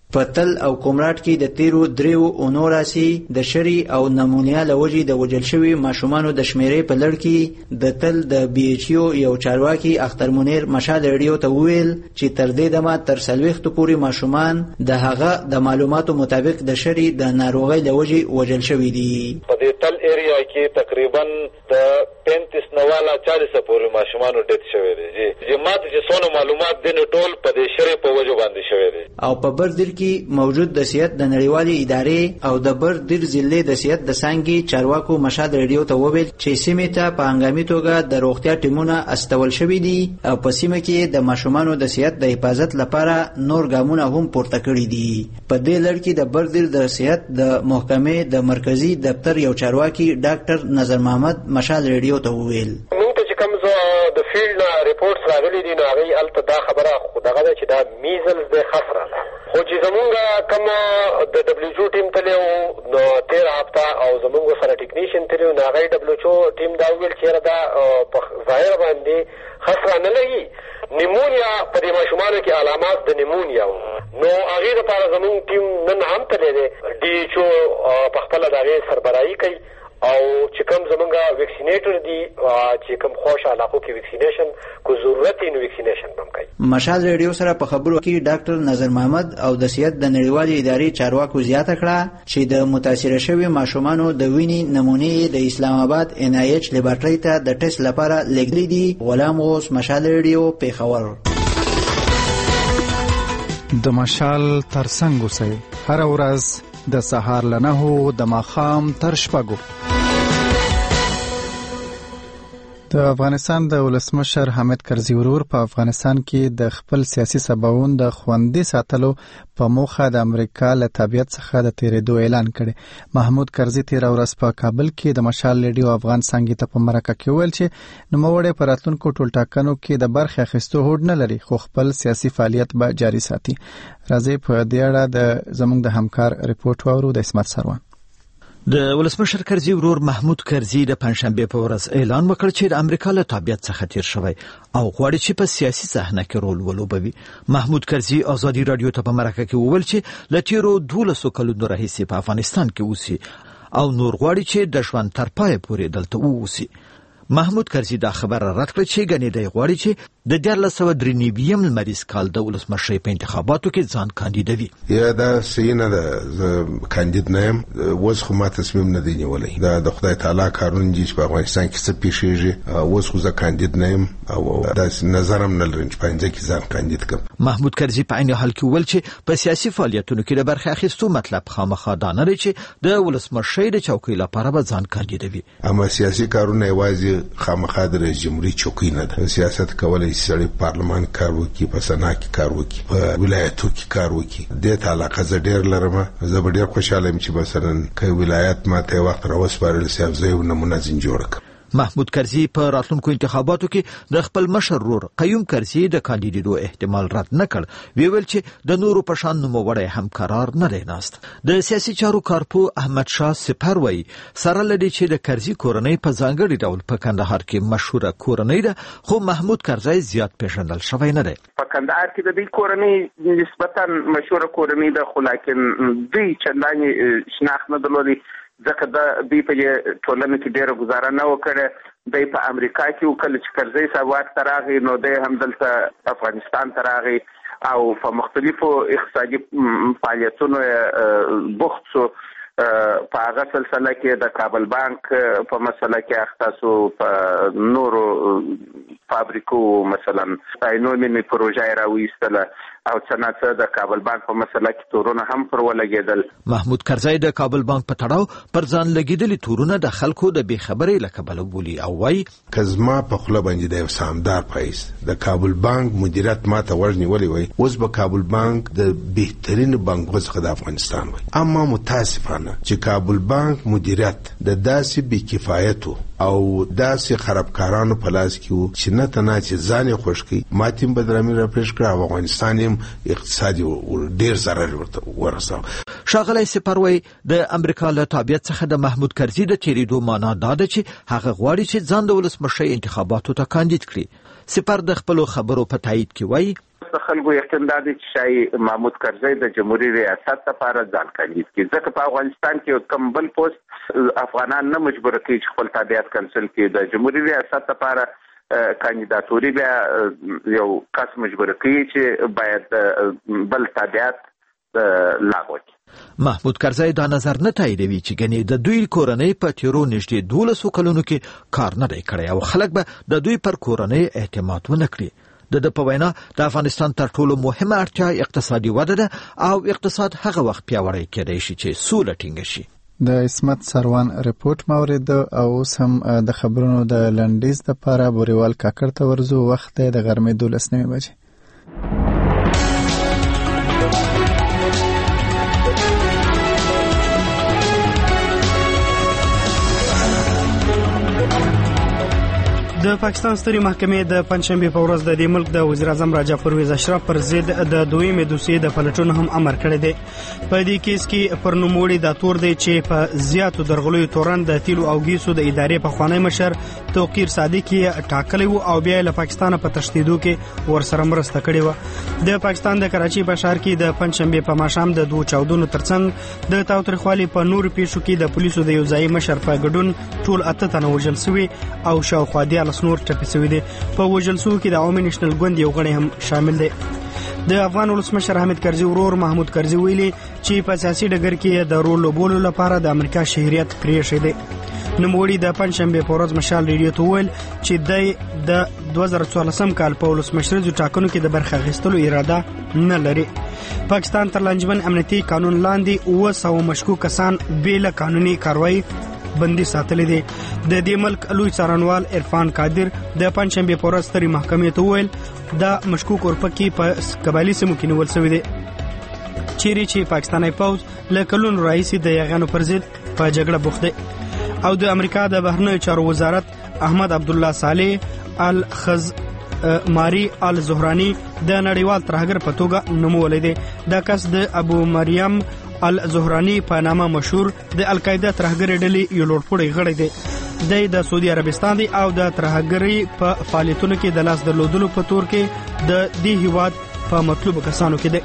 په تل او کومراټ کې د تیرو 3 اونو راسي د شری او نمونیا لوجي د وجل شوی ماشومانو د شمیرې په لړ کې د تل د بي ایچ یو یو چارواکي اختر منیر مشال ریډیو ته ویل چې تر دې دمه تر 40 پورې ماشومان د هغه د معلوماتو مطابق د شری د ناروغۍ لوجي وجل شوی دي. په دې تل ایریا کې تقریبا د 35 نواله 40 پورې ماشومانو ډیت شوی دي. چې ماته چې څونه معلومات دي ټول په دې شری په وجو باندې شوی دي. او په بردر کې موجود د صحت د نړیوالې ادارې او د بردر ضلع د صحت د څنګه چارواکو مشاد ریډیو ته وویل چې سیمه ته په هنګامي توګه د روغتیا ټیمونه استول شوي دي او په سیمه کې د ماشومانو د صحت د حفاظت لپاره نور ګامونه هم پورته کړي دي. په دې لړ کې د بردر د صحت د محکمې د مرکزی دفتر یو چارواکي ډاکټر نظر محمد مشال ریډیو ته وویل د فیلډ ریپورټس راغلي دي نو هغه الته دا خبره خدغه ده چې دا میزلز د خفره ده خو چې زمونږ کوم د دبليو ایچ ټیم تلو نو 13 هفته او زمونږ سره ټیکنیشن تلو نو هغه دبليو ایچ ټیم دا ویل چې دا په ظاهر باندې خفره نه لګي نیمونیا په دې ماشومانو کې علامات د نیمونیا نو هغه لپاره زمونږ ټیم نن هم تللی دی ډي ایچ او په خپل دغه سربراهي کوي او چې کوم زمونږه ویکسینیټر دي چې کوم خوش علاقو کې ویکسینیشن کو ضرورت نو ویکسینیشن هم کوي. مشال ریډیو سره په خبرو کې ډاکټر نظر محمد او د صحت د نړیوالې ادارې چارواکو زیاته کړه چې د متاثر شوی ماشومانو د وینې نمونې د اسلام آباد NIH لیبارټري ته د ټیسټ لپاره لګلې دي. غلام غوث مشال ریډیو پیښور. د مشال ترڅنګ اوسئ هر ورځ د سهار له 9 د ماښام تر 6. د افغانستان د ولسمشر حامد کرزي ورور په افغانستان کې د خپل سیاسي سباوون د خوندي ساتلو په موخه د امریکا له تابعیت څخه د تیرېدو اعلان کړي. محمود کرزي تیر ورځ په کابل کې د مشال ریډیو افغان څنګه ته په مرکه کې ویل چې نوموړی په راتلونکو ټولټاکنو کې د برخې اخیستو هوډ نه لري خو خپل سیاسي فعالیت به جاري ساتي. راځي په دې اړه د زموږ د همکار ریپورت واورو د اسمت سروان. د ولسمشر کرزي ورور محمود کرزي د پنځشنبه په ورځ اعلان وکړ چې د امریکا له تابعیت څخه تیر شوی او غواړي چې په سیاسي صحنه کې رول ولوبوي. محمود کرزي ازادي رادیو ته په مرکه کې وویل چې له تیرو 12 کلونو راهیسې په افغانستان کې اوسي او نور غواړي چې د ژوند تر پای پورې دلته اوسي. محمود کرزي دا خبره رد کړه چې ګنې دی غواړي چې د 1993 لمریز کال د ولسمشر په انتخاباتو کې ځان کاندیدوي. یا دا سینه د کاندید نیم وز خو ما تصمیم نه دی نیولای. دا د خدای تعالی کارون دي چې په افغانستان کې څه پیښیږي وز خو ځکه کاندید نیم او دا نظرم نه لرم چې پنځه کې ځان کاندید کړم. محمود کرزي په عین حال کې ویل چې په سیاسي فعالیتونو کې د برخه اخیستو مطلب خامخا دا نه دی چې د ولسمشر د چوکۍ لپاره به ځان کاندیدوي. اما سیاسي کارونه یوازې خامخا د رئیس جمهوریت چوکۍ نه ده. سیاست کولای سړی پارلمان کار وکړي په سنا کې کار وکړي په ولایتو کې کار وکړي. د علاقه ز ډیر لرم زه به ډیر خوشاله یم چې مثلا ک ولایت ماته وخت راوسپارل سي زه یو نمونه جوړ کړم. محمود کرزي په راتلونکو انتخاباتو کې د خپل مشر ورور قیوم کرزي د کاندیدېدو احتمال رد نه کړ. ویل چې د نورو په شان نوموړی هم قرار نه دی ناست. د سیاسي چارو کارپو احمد شاه سپر وایي سره لدی چې د کرزي کورنۍ په ځانګړي ډول په کندهار کې مشهوره کورنۍ ده خو محمود کرزي زیات پیژندل شوی نه دی. په کندهار کې د دې کورنۍ نسبتا مشهوره کورنۍ ده خو لکن دوی چنداني شناخت نه درلودي ځکه د دې په ټولنه کې ډېره گزاره نه وکړه. د په امریکا کې کله چې کرزي صاحب واک ته راغی نو د هم دلته افغانستان ته راغی او په مختلفو اقتصادي فعالیتونو بوخت شو. په هغه سلسله کې د کابل بانک په مسله کې اختصو په نورو فابریکو مثلا اینومي پروژه راوېستله او څنګه د کابل بانک په مسله کې تورونه هم پر ولګېدل. محمود کرزي د کابل بانک په تړاو پر ځان لګېدلي تورونه د خلکو د بې خبرۍ له کبله بولي او وایي کزما په خوله باندې د یو سامدار پیس د کابل بانک مدیریت ما ته ورنیولې وای اوس به کابل بانک د بهترین بانکونو څخه د افغانستان وای. اما متاسفانه چې کابل بانک مدیریت د داسې بېکفایتو او داسې خرابکارانو په لاس کې وو چې نه تنه چې ځان یې خوښ کړي ماتیم بدرامي را پېښ کړه او افغانستان یې اقتصادي ډېر ضرر ورته ورساو. ښاغلی سپروی د امریکا له تابعیت څخه د محمود کرزي د تېرېدو معنا دا ده چې هغه غواړي چې ځان د ولسمشر انتخاباتو ته کاندید کړي. سپر د خپلو خبرو په تایید کې وایي خلکو یقین دادي چې شای محمود کرزی د جمهوریت ریاست لپاره ځان کاندید کړي، ځکه په افغانستان کې کوم بل پوسټ افغانان نه مجبور کوي چې خپل تابعیت کنسل کړي. د جمهوریت ریاست لپاره کاندیداتوري بیا یو کس مجبور کوي چې باید بل تابعیت لاغو کړي. محمود کرزی دا نظر نه تاییدوي چې ګنې د دوی کورنۍ په تیرو نږدې 12 کلونو کې کار نه دی کړی او خلک به د دوی پر کورنۍ اعتماد ونه کړي. د په وینا د افغانستان تر ټولو مهمه اړتیا اقتصادي وده ده او اقتصاد هغه وخت پیاوړی کېدای شي چې سوله ټینګه شي. د اسمت سروان رپورت مورید او اوس هم د خبرونو د لنډیز لپاره بوریوال کاکړ ته ورځو. وخت د غرمې 12 بجې. د پاکستان سترې محکمې د پنځشنبه په ورځ د دې ملک د وزیر اعظم راجا پرویز اشرف پر ضد د دویمې دوسیې د پلټون هم امر کړی دی. په دې کیس کې پر نوموړي دا تور دی چې په زیاتو درغلیو تورن د تیلو او ګیسو د ادارې په خوانی مشر توقیر صادق ټاکلی وو او بیا له پاکستان په تشدیدو کې ورسره مرسته کړې و. د پاکستان د کراچي په ښار کې د پنځشنبه په ماښام د دوه چاودنو ترڅنګ د تاوتریخوالي په نور پیښو کې د پولیسو د یو ځای مشر په ګډون ټول 8 تنه وژل شوي او شاوخوا د نور ټپي شوی دی. په وژل شوو کې د عوامي نېشنل ګوند یو غړی هم شامل دی. د افغان ولسمشر حامد کرزي ورور محمود کرزي ویلي چې په سیاسي ډګر کې د رول لوبولو لپاره د امریکا شهریت پریښی دی. نوموړي د پنځشنبه په ورځ مشال ریډیو ته وویل چې د 2014 کال په ولسمشریزو ټاکنو کې د برخه اخیستلو اراده نه لري. پاکستان تر لنجمن امنیتي قانون لاندې 900 مشکوک کسان بېله قانوني کاروایی بندي ساتلې دي. د دې ملک لوی څارنوال عرفان قادر د پنځشنبه په ورځ سترې محکمې ته وویل دا مشکوک اورپکي په قبایلي سیمو کې نیول شوی دی چیرې چې پاکستاني پوځ له کلونو راهیسې د یاغانو پر ضد په جګړه بوخت دی. او د امریکا د بهرنیو چارو وزارت احمد عبدالله صالح الخز ماری الزهرانی د نړیوال ترهګر په توګه نومولی دی. دا کس د ابو مریم الزهرانی په نامه مشهور د القاعده ترهګر ډلې یو لوړپوړی غړی دی. د سعودي عربستان دی او د ترهګرۍ په فعالیتونو کې د لاس درلودلو په تور کې د دې هیواد په مطلوب کسانو کې دی.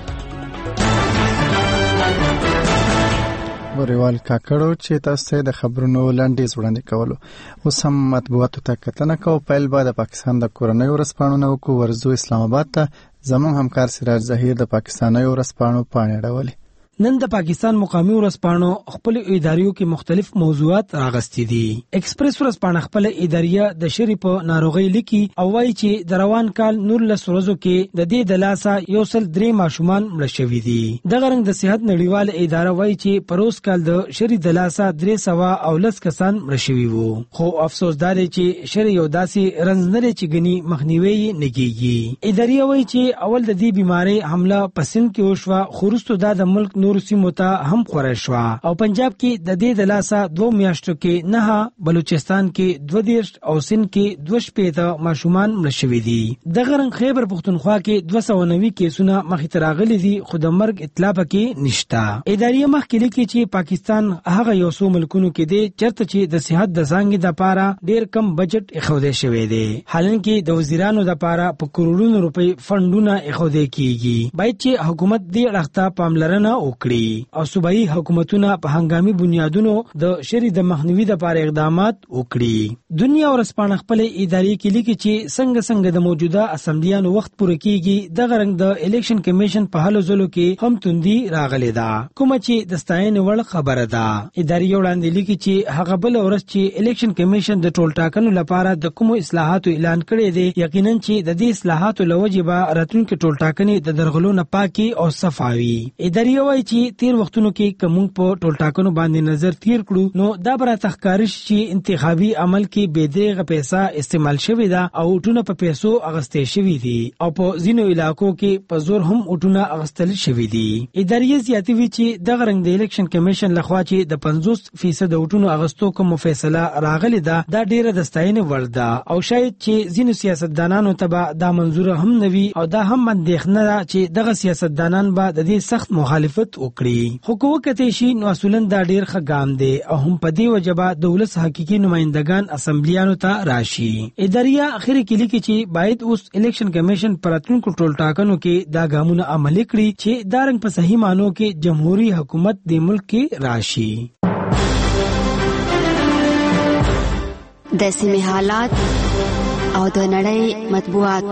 بوریوال کاکړو چې تاسو د خبرونو لنډیز وړاندې کولو. اوس هم مطبوعاتو ته کتنه کوو. پیل به د پاکستان د کورنۍ ورځپاڼو وکړو. ورځو اسلام آباد ته زموږ همکار سراج ظهیر د پاکستاني ورځپاڼو پاڼې راولي. نن د پاکستان مقامی ورځپاڼو خپل اداریو کې مختلف موضوعات راغستې دي. ایکسپریس ورځپاڼه خپل اداریه د شری په ناروغي لیکي او وایي چې د روان کال 19 ورځو کې د دې د لاسه 103 ماشومان مړ شوي دي. د غرنګ د صحت نړیوال اداره وایي چې پروس کال د شری د لاسه 310 کسان مړ شوي وو. خو افسوس دا دی چې شری یو داسې رنځ نه چې غني مخنیوي نه کیږي. اداریه وایي چې اول د دې بیماری حمله پسند کې وشوه خو وروسته د ملک نور سیمو ته هم خورای شو او پنجاب کې د دې د لاسه 2 میاشتو کې 9 بلوچستان کې 22 او سند کې 2 ماشومان مړ شوي دي. د غرنګ خیبر پختونخوا کې 290 کیسونه مخې ته راغلي دي خو د مرګ اطلاع پکې نشته. ادارې مخکې لیکي چې پاکستان هغه یو څو ملکونو کې دی چرته چې د صحت د څنګه د پاره ډیر کم بجټ اخوده شوی دی. حالانکه د وزیرانو د پاره په کروڑونو روپۍ فندونه اخوده کیږي. باید چې حکومت دې اړخته پاملرنه وکړي او صوبایي حکومتونه په هنګامي بنیادونو د شری د مخنیوي لپاره اقدامات وکړي. دنیا ورځپاڼه خپل ادارې کې لیکي چې څنګه د موجوده اسمبلیانو وخت پوره کیږي د غرنګ د الیکشن کمیشن په هلو ځلو کې هم توندي راغلي ده کوم چې د ستاینې وړ خبره ده. ادارې وړاندې لیکي چې هغه بل ورځ چې الیکشن کمیشن د ټول ټاکنو لپاره د کوم اصلاحاتو اعلان کړی دی یقینا چې د دې اصلاحاتو لوجبه راتلونکي ټول ټاکنې د درغلو نه پاکي او صفاوي. ادارې وایي چې تیر وختونو کې کوم په ټول ټاکنو باندې نظر تیر کړو نو دا بر تخکارش چې انتخابي عمل کې بېدریغه پیسې استعمال شوی دا او ټونه په پیسو اغستې شوی دي او په ځینو علاقو کې په زور هم ټونه اغستل شوی دي. ادارې زیاتوي چې د غرنګ د الیکشن کمیشن لخوا چې د 50% ټونه اغستو کوم فیصله راغلی دا ډیره د ستاینې وړ ده او شاید چې ځینو سیاستدانانو ته دا منظور هم نوي او دا هم اندېښنه ده چې دغه سیاستدانان به د دې سخت مخالفت مخالفت وکړي. خو کو کته شي نو اصولا دا ډیر ښه ګام دی او هم په دې وجبه د ولس حقيقي نمائندگان اسمبلیانو ته راشي. اداریه اخر کې لیکي چې باید اوس الیکشن کمیشن پر راتلونکو ټول ټاکنو کې دا ګامونه عملي کړي چې دا رنګ په صحیح معنی کې جمهوریت حکومت د ملک کې راشي. د سیمې حالات او د نړۍ مطبوعات.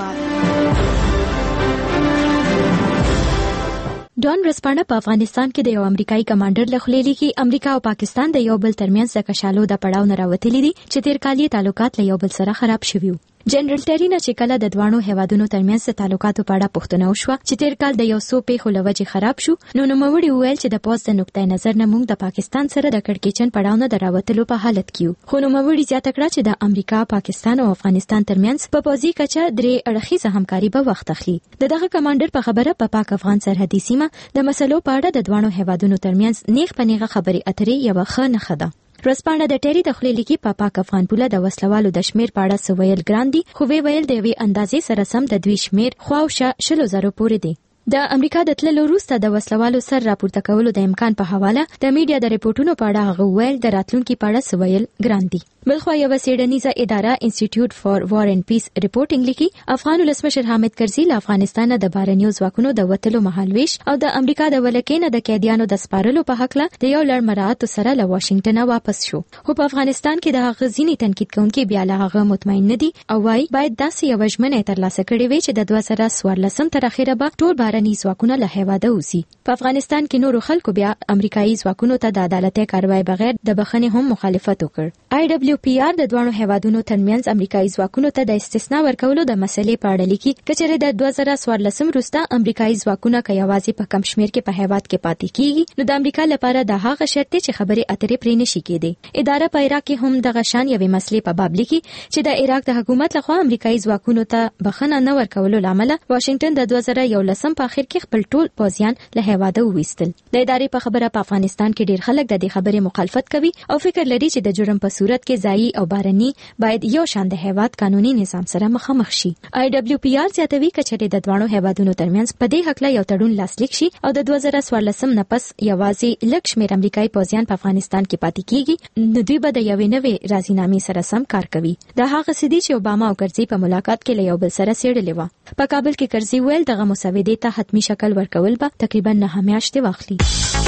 ډان رسپانه په افغانستان کې د یو امریکایي کمانډر له خولې لیکي امریکا او پاکستان د یو بل ترمنځ د کشالو د پړاو نه راوتلي دي چې تیر کال یې تعلقات له یو بل سره خراب شوي وو. جنرال ټری نه چې کله د دوانو هیوادونو ترمنځ د تعلقاتو په اړه پوښتنه وشوه چې تیر کال د یو څو پیښو له وجې خراب شو نو نوموړي وویل چې د پوز د نقطې نظر نه موږ د پاکستان سره د کړکېچن پړاو نه د راوتلو په حالت کې یو. خو نوموړي زیاته کړه چې د امریکا، پاکستان او افغانستان ترمنځ په پوځي کچه درې اړخیزه همکاري به وخت اخلي. دغه کمانډر په خبره په پاک افغان سرحدي سیمه د مسلو په اړه د دوانو هیوادونو ترمنځ نیغ په نیغه خبرې اترې یوه ښه نښه ده. رسپانه د ټری د خولې لیکي په پاک افغان پوله د وسلوالو د شمیر په اړه سویل ګران دي خو ویل د یوې اندازې سره سم د دوی شمیر خواوشا 100,000 پورې دی. د امریکا د تللو وروسته د وسلوالو سر راپورته کولو د امکان په حواله د میډیا د ریپورتونو په اړه هغه ویل د راتلونکي په اړه سویل ګران دي. بلخوا یو سیډنیزه اداره انسټیټیوټ فار وار اینڈ پیس ریپورټینګ لیکي افغان ولسمشر حامد کرزي له افغانستان د بهرنیو ځواکونو د وتلو مهالويش او د امریکا د ولکې د قیدیانو د سپارلو په حق له د یو لړ مراعات سره له واشنگټن واپس شو. خو په افغانستان کې د هغه ځینی تنقید کوونکي بیا له هغه مطمئن نه دي او وايي باید داسې یو ژمنه ترلاسه کړي وي چې د 2014 تر اخره به ټول بهرني ځواکونه له هیواده وځي. په افغانستان کې نورو خلکو بیا امریکایي ځواکونو ته د عدالتي کاروای بغیر د بخښنې هم مخالفت وکړ. IWPR د دوانو هیوادونو ترمنځ امریکایي ځواکونو ته د استثنا ورکولو د مسلې په اړه لیکي کچره د 2014 وروسته امریکایي ځواکونه که یوازې په کم شمیر کې په هیواد کې پاتې کیږي نو د امریکا لپاره د هغه شرط چې خبرې اترې پرې نشي کېدی. اداره په عراق کې هم د غشان یوې مسلې په باب لیکي چې د عراق د حکومت لخوا امریکایي ځواکونو ته بخښنه نه ورکولو لامل واشنگټن د 2011 په اخر کې خپل ټول پوځیان له هیواده وویستل. د ادارې په خبره په افغانستان کې ډیر خلک د دې خبرې مخالفت کوي او فکر لري چې د جرم په صورت کې ځایي او بهرني باید یو شان د هیواد قانوني نظام سره مخامخ شي. IWPR زیاتوي کچره د دوانو هیوادونو ترمنځ په دې حق له یو تړون لاسلیک شي او د 2014 نه پس یوازې لږ شمېر امریکایي پوځیان په افغانستان کې پاتې کیږي نو دوی به د یوې نوې راضینامې سره سم کار کوي. د هغه سدي چې اوباما او کرزي په ملاقات کې له یو بل سره سیړلې و. په کابل کې کرزي ویل دغه مسودې ته حتمی شکل ورکول به تقریبا 9 میاشتې واخلي.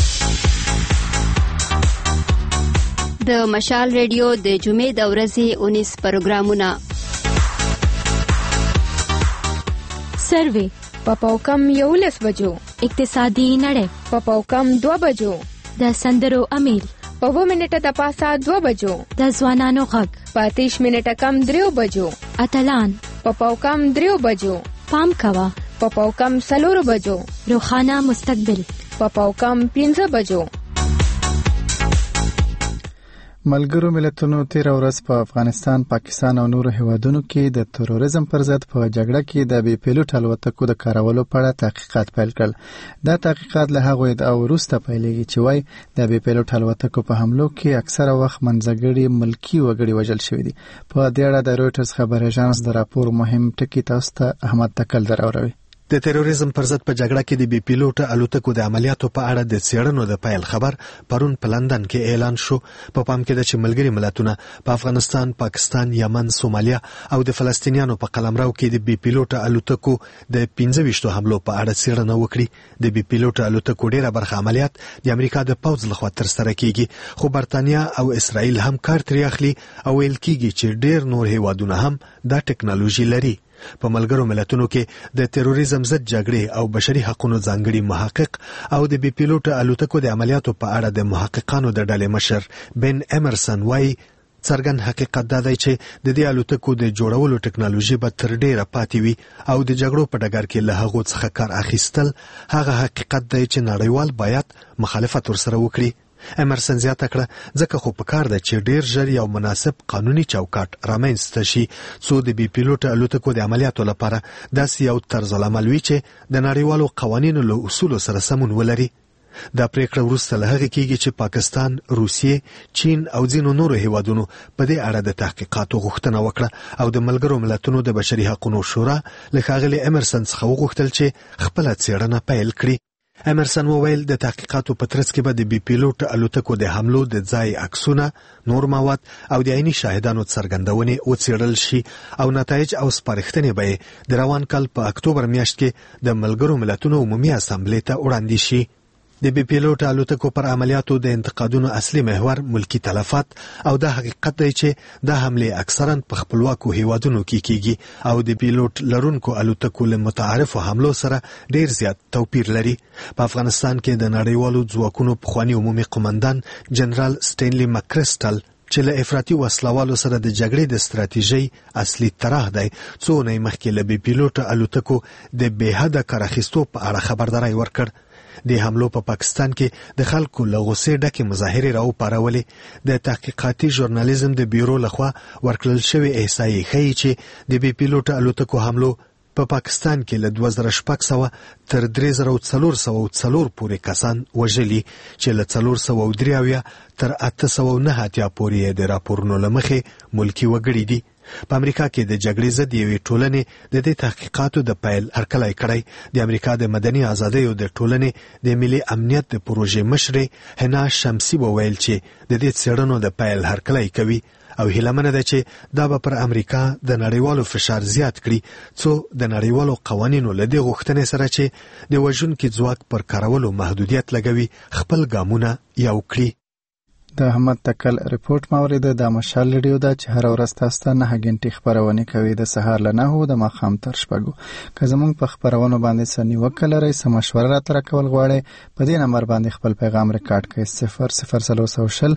د مشال ریډیو د جمعې د ورځې 19 پروګرامونه سروې په پاوکم 11 بجو، اقتصادي نړۍ په پاوکم 2 بجو، د سندرو امیل په 2 منټه د پاسه 2 بجو، د ځوانانو غږ په 30 منټه کم 3 بجو، اتلان په پاوکم 3 بجو، پام کوا په پاوکم 4 بجو، روخانه مستقبل په پاوکم 15 بجو. ملګرو ملتونو تیر ورځ په افغانستان، پاکستان او نورو هیوادونو کې د تروریزم پر ضد په جګړه کې د بې پیلوټ الوتکو د کارولو په اړه تحقیقات پیل کړل. دا تحقیقات له هغه ادعا وروسته پیلېږي چې وايي د بې پیلوټ الوتکو په حملو کې اکثره وخت منځګړي ملکی وګړي وژل شوي دي. په دې اړه د رویټرز خبر اژانس د راپور مهم ټکی تاسو ته احمد تکل دراوروي. د تروریزم پر ضد په جګړه کې د بې پیلوټ الوتکو د عملیاتو په اړه د څېړنو د پیل خبر پرون په لندن کې اعلان شو. په پام کې ده چې ملګري ملتونه په افغانستان، پاکستان، یمن، سومالیا او د فلسطینیانو په قلمرو کې د بې پیلوټ الوتکو د 25 حملو په اړه څېړنه وکړي. د بې پیلوټ الوتکو ډېره برخه عملیات د امریکا د پوځ لخوا ترسره کیږي، خو برتانیا او اسرائیل هم کار ترې اخلي او ویل کیږي چې ډېر نور هیوادونه هم دا ټکنالوژي لري. په ملګرو ملتونو کې د تروریزم ضد جګړې او بشري حقوقو ځانګړي محقق او د بې پیلوټ الوتکو د عملیاتو په اړه د محققانو د ډلې مشر بن امرسن وايي څرګند حقیقت دا دی چې د دې الوتکو د جوړولو ټکنالوژي به تر ډیره پاتې وي او د جګړو په ډګر کې له هغو څخه کار اخیستل هغه حقیقت دی چې نړیوال باید مخالفت ورسره وکړي. امرسن زیاته کړه ځکه خو په کار ده چې ډیر ژر یو مناسب قانوني چوکاټ رامنځته شي څو د بې پیلوټ الوتکو د عملیاتو لپاره داسې یو طرز العمل وي چې د نړیوالو قوانینو له اصولو سره سمون ولري. دا پریکړه وروسته له هغې کېږي چې پاکستان، روسیې، چین او ځینو نورو هیوادونو په دې اړه د تحقیقاتو غوښتنه وکړه او د ملګرو ملتونو د بشري حقوقو شورا له ښاغلي امرسن څخه وغوښتل چې خپله څېړنه پیل کړي. امرسن وویل د تحقیقاتو په ترڅ کې به د بي پیلوټ الوتکو د حملو د ځای عکسونه، نور مواد او د عیني شاهدانو څرګندونې وڅېړل شي او نتایج او سپارښتنې به د روان کال په اکتوبر میاشت کې د ملګرو ملتونو عمومي اسامبلې ته وړاندې شي. د بي پیلوټ الوتکو پر عملیاتو د انتقادونو اصلي محور ملکی تلفات او د حقیقت دی چې د حمله اکثرا په خپلواکو هیوادونو کې کیږي او د پیلوټ لرونکو الوتکو له متعارفو حملو سره ډیر زیات توپیر لري. په افغانستان کې د نړیوالو ځواکونو پخوانی عمومي قومندان جنرال سټینلی مکرسټل چې له افراطي وسلوالو سره د جګړې د ستراتیژۍ اصلي طرح دی، څو اونۍ مخکې له بي پیلوټ الوتکو د بېحده کار اخیستو په اړه خبرداری ورکړ. د حملو په پاکستان کې د خلکو له غوسې ډکې مظاهرې راوپارولې. د تحقیقاتي ژورنالیزم د بیورو لخوا ورکړل شوې احصایې ښیي چې د بي پیلوټ الوتکو حملو په پاکستان کې له 2600 تر 3404 پورې کسان وژلي، چې له 403 تر 809 پورې د راپورونو له مخې ملکی وګړي دي. په امریکا کې د جګړې ضد یوې ټولنې د دې تحقیقاتو د پیل هرکلی کړی. د امریکا د مدني ازادیو د ټولنې د ملي امنیت د پروژې مشرې حنا شمسی وویل چې د دې څېړنو د پیل هرکلی کوي او هیلهمنه ده چې دا به پر امریکا د نړیوالو فشار زیات کړي، څو د نړیوالو قوانینو له دې غوښتنې سره چې د وژونکي ځواک پر کارولو محدودیت لګوي خپل ګامونه یو کړي. د احمد تکل ریپورت مورید د مشال ریډیو دا چې هر ورځ تاسو ته 9 غنټې خبرونه کوي د سهار له 9 د ماښام تر 6. که زموږ په خبرونو باندې څه نیوکه لرئ، څه مشوره راته راکول غواړئ، په دې نمبر باندې خپل پیغام ریکارډ کړئ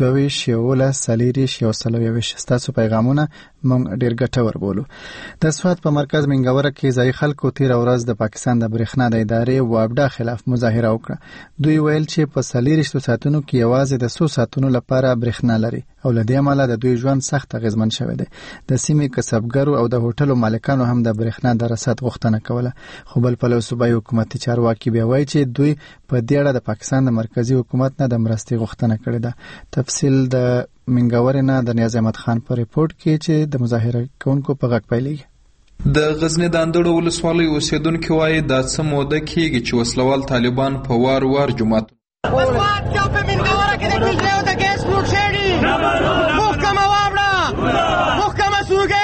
004022 تاسو پیغامونه مونږ ډیر ګټور بولو. د سوات په مرکز منګوره کې ځای خلکو تیر ورځ د پاکستان د برېښنا د ادارې وابډا خلاف مظاهره وکړه. دوی ویل چې په 40 ساعتونو کې یوازې د 100 ساعتونو لپاره برېښنا لري او له دې امله د دوی ژوند سخت اغیزمن شوی دی. د سیمې کسبګرو او د هوټلو مالکانو هم د برېښنا د رسد غوښتنه کوله، خو بل پلو صوبایي حکومتي چارواکي بیا وایي چې دوی په دې اړه د پاکستان د مرکزی حکومت نه د مرستې غوښتنه کړې ده. تفصیل د منګورې نه د نیاز احمد خان په ریپورت کې چې د مظاهره کوونکو په غږ پیلېږي. د غزنی د اندړو ولسوالۍ اوسیدونکو وایي دا څه موده کېږي چې وسلوال طالبان په وار جماعت وسوات کې په منګوره کې د بجلی او د ګیس لوټ شوی محکمه وابړه محکمه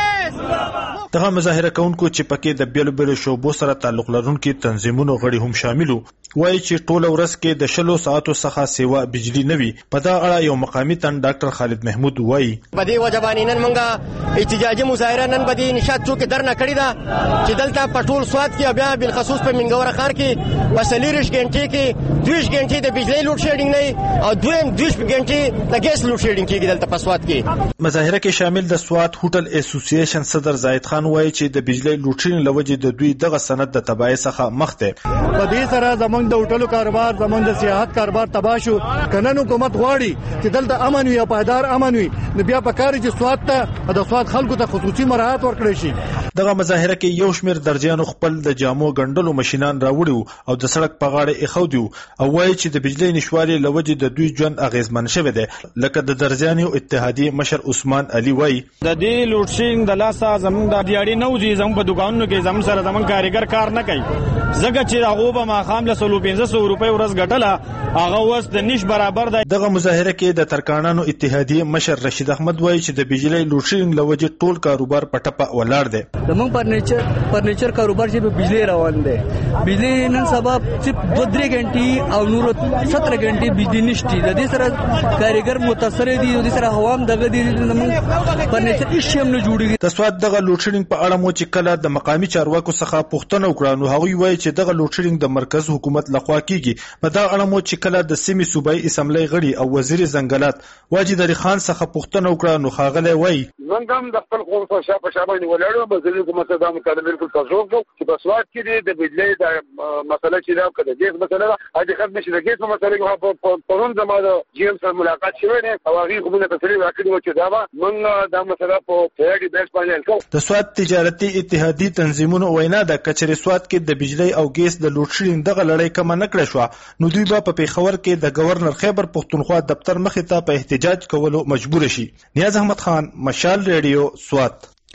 سوګیس. دغه مظاهره کوونکو چې پکې د بیلو شوبو سره تعلق لرونکي تنظیمونو غړي هم شامل وایي چې ټول ورځ کې د 60 ساعتو څخه سیوا بجلی نه وي. په دا اړه یو مقامي تن ډاکټر خالد محمود وایي په دې وجبانی نن مونږه احتجاجي مظاهره نن بدی نشاط چوک درنه کړی دا چې دلته پټول سواد کې بیا بل خصوص په منګوره خار کې په 40 غنټې کې 2 غنټې د بجلی لوډ شیډینګ نه او 2 غنټې د ګیس لوډ شیډینګ کې دلته په سواد کې. مظاهره کې شامل د سواد هوټل اسوسییشن صدر زاید خان وایي چې د بجلی لوډ شیډینګ لوجه د دوی دغه سند د تبعیض څخه مخ ده. په دې سره زمونږ د هوټلو کاروبار، زمونږ د سیاحت کاروبار تباہ شو. کنن حکومت غواړي چې دلته امن وي او پایدار امن وي، نو بیا پکاري چې سواد ته د سواد خلکو ته خصوصي مراعات ورکړي شي. دغه مظاهره کې یو شمېر درجانو خپل د جامو ګنډلو ماشينان راوړي او د سړک په غاړه ایښودي او وایي چې د بجلی نشوالي لوجه د دوی ژوند اغیزمن شوی دی. لکه د درجانو اتحادیه مشر عثمان علي وایي د دې لوډ شیډینګ د لاسه زمونږ د دیاړي نو دي، زموږ په دکانونو کې زموږ سره زموږ کاریګر کار نه کوي. زګه چې هغه به ما خام له 1500 روپۍ ورځ ګټله هغه وس د نش برابر دی. دغه مظاهره کې د ترکانانو اتحادیه مشر رشید احمد وایي چې د بجلی لوډ شیډینګ لوجه ټول کاروبار په ټپه ولاړ دی. زموږ فرنیچر کاروبار چې په بجلی روان دی، بجلی نن سبا صرف 2-3 غنټې او نور 17 غنټې بجلی نشته. د دې سره کاریګر متاثر دي، د دې سره هوام دغه دي، زموږ فرنیچر هیڅ هم نه جوړیږي. د سواد دغه لوډ شیډینګ په اړه مو چې کله د مقامي چارواکو څخه پوښتنه وکړه نو هغوی وایي چې دغه لوډ شیډینګ د مرکز حکومت لخوا کیږي. په دا اړه مو چې کله د سیمې صوبایي اسمبلی غړي او وزیر ځنګلات واجد علي خان څخه پوښتنه وکړه نو ښاغلی وایي موږ هم د خپل قوم په شابه ولاړو به زه کومه څه دا مطالبه بالکل تاسو چې په سواد کې د بجلی د مسله چې دا کده ګیس مسله هغه خدمت نشي د ګیس مسله په پرون زموږ جی ام سره ملاقات شوه نه او هغه کومه تفصیل راکړي چې دا موږ دا مسله په پیاډي بیس باندې کوو. د سواد تجارتي اتحادیه تنظیمونو وینا د کچري سواد کې د بجلی او ګیس د لوډ شیډینګ دغه لړۍ کم نه کړې شو نو دوی په پیښور کې د گورنر خیبر پختونخوا دفتر مخې ته په احتجاج کولو مجبور شي. نیاز احمد خان، مشال ریډیو، سوات.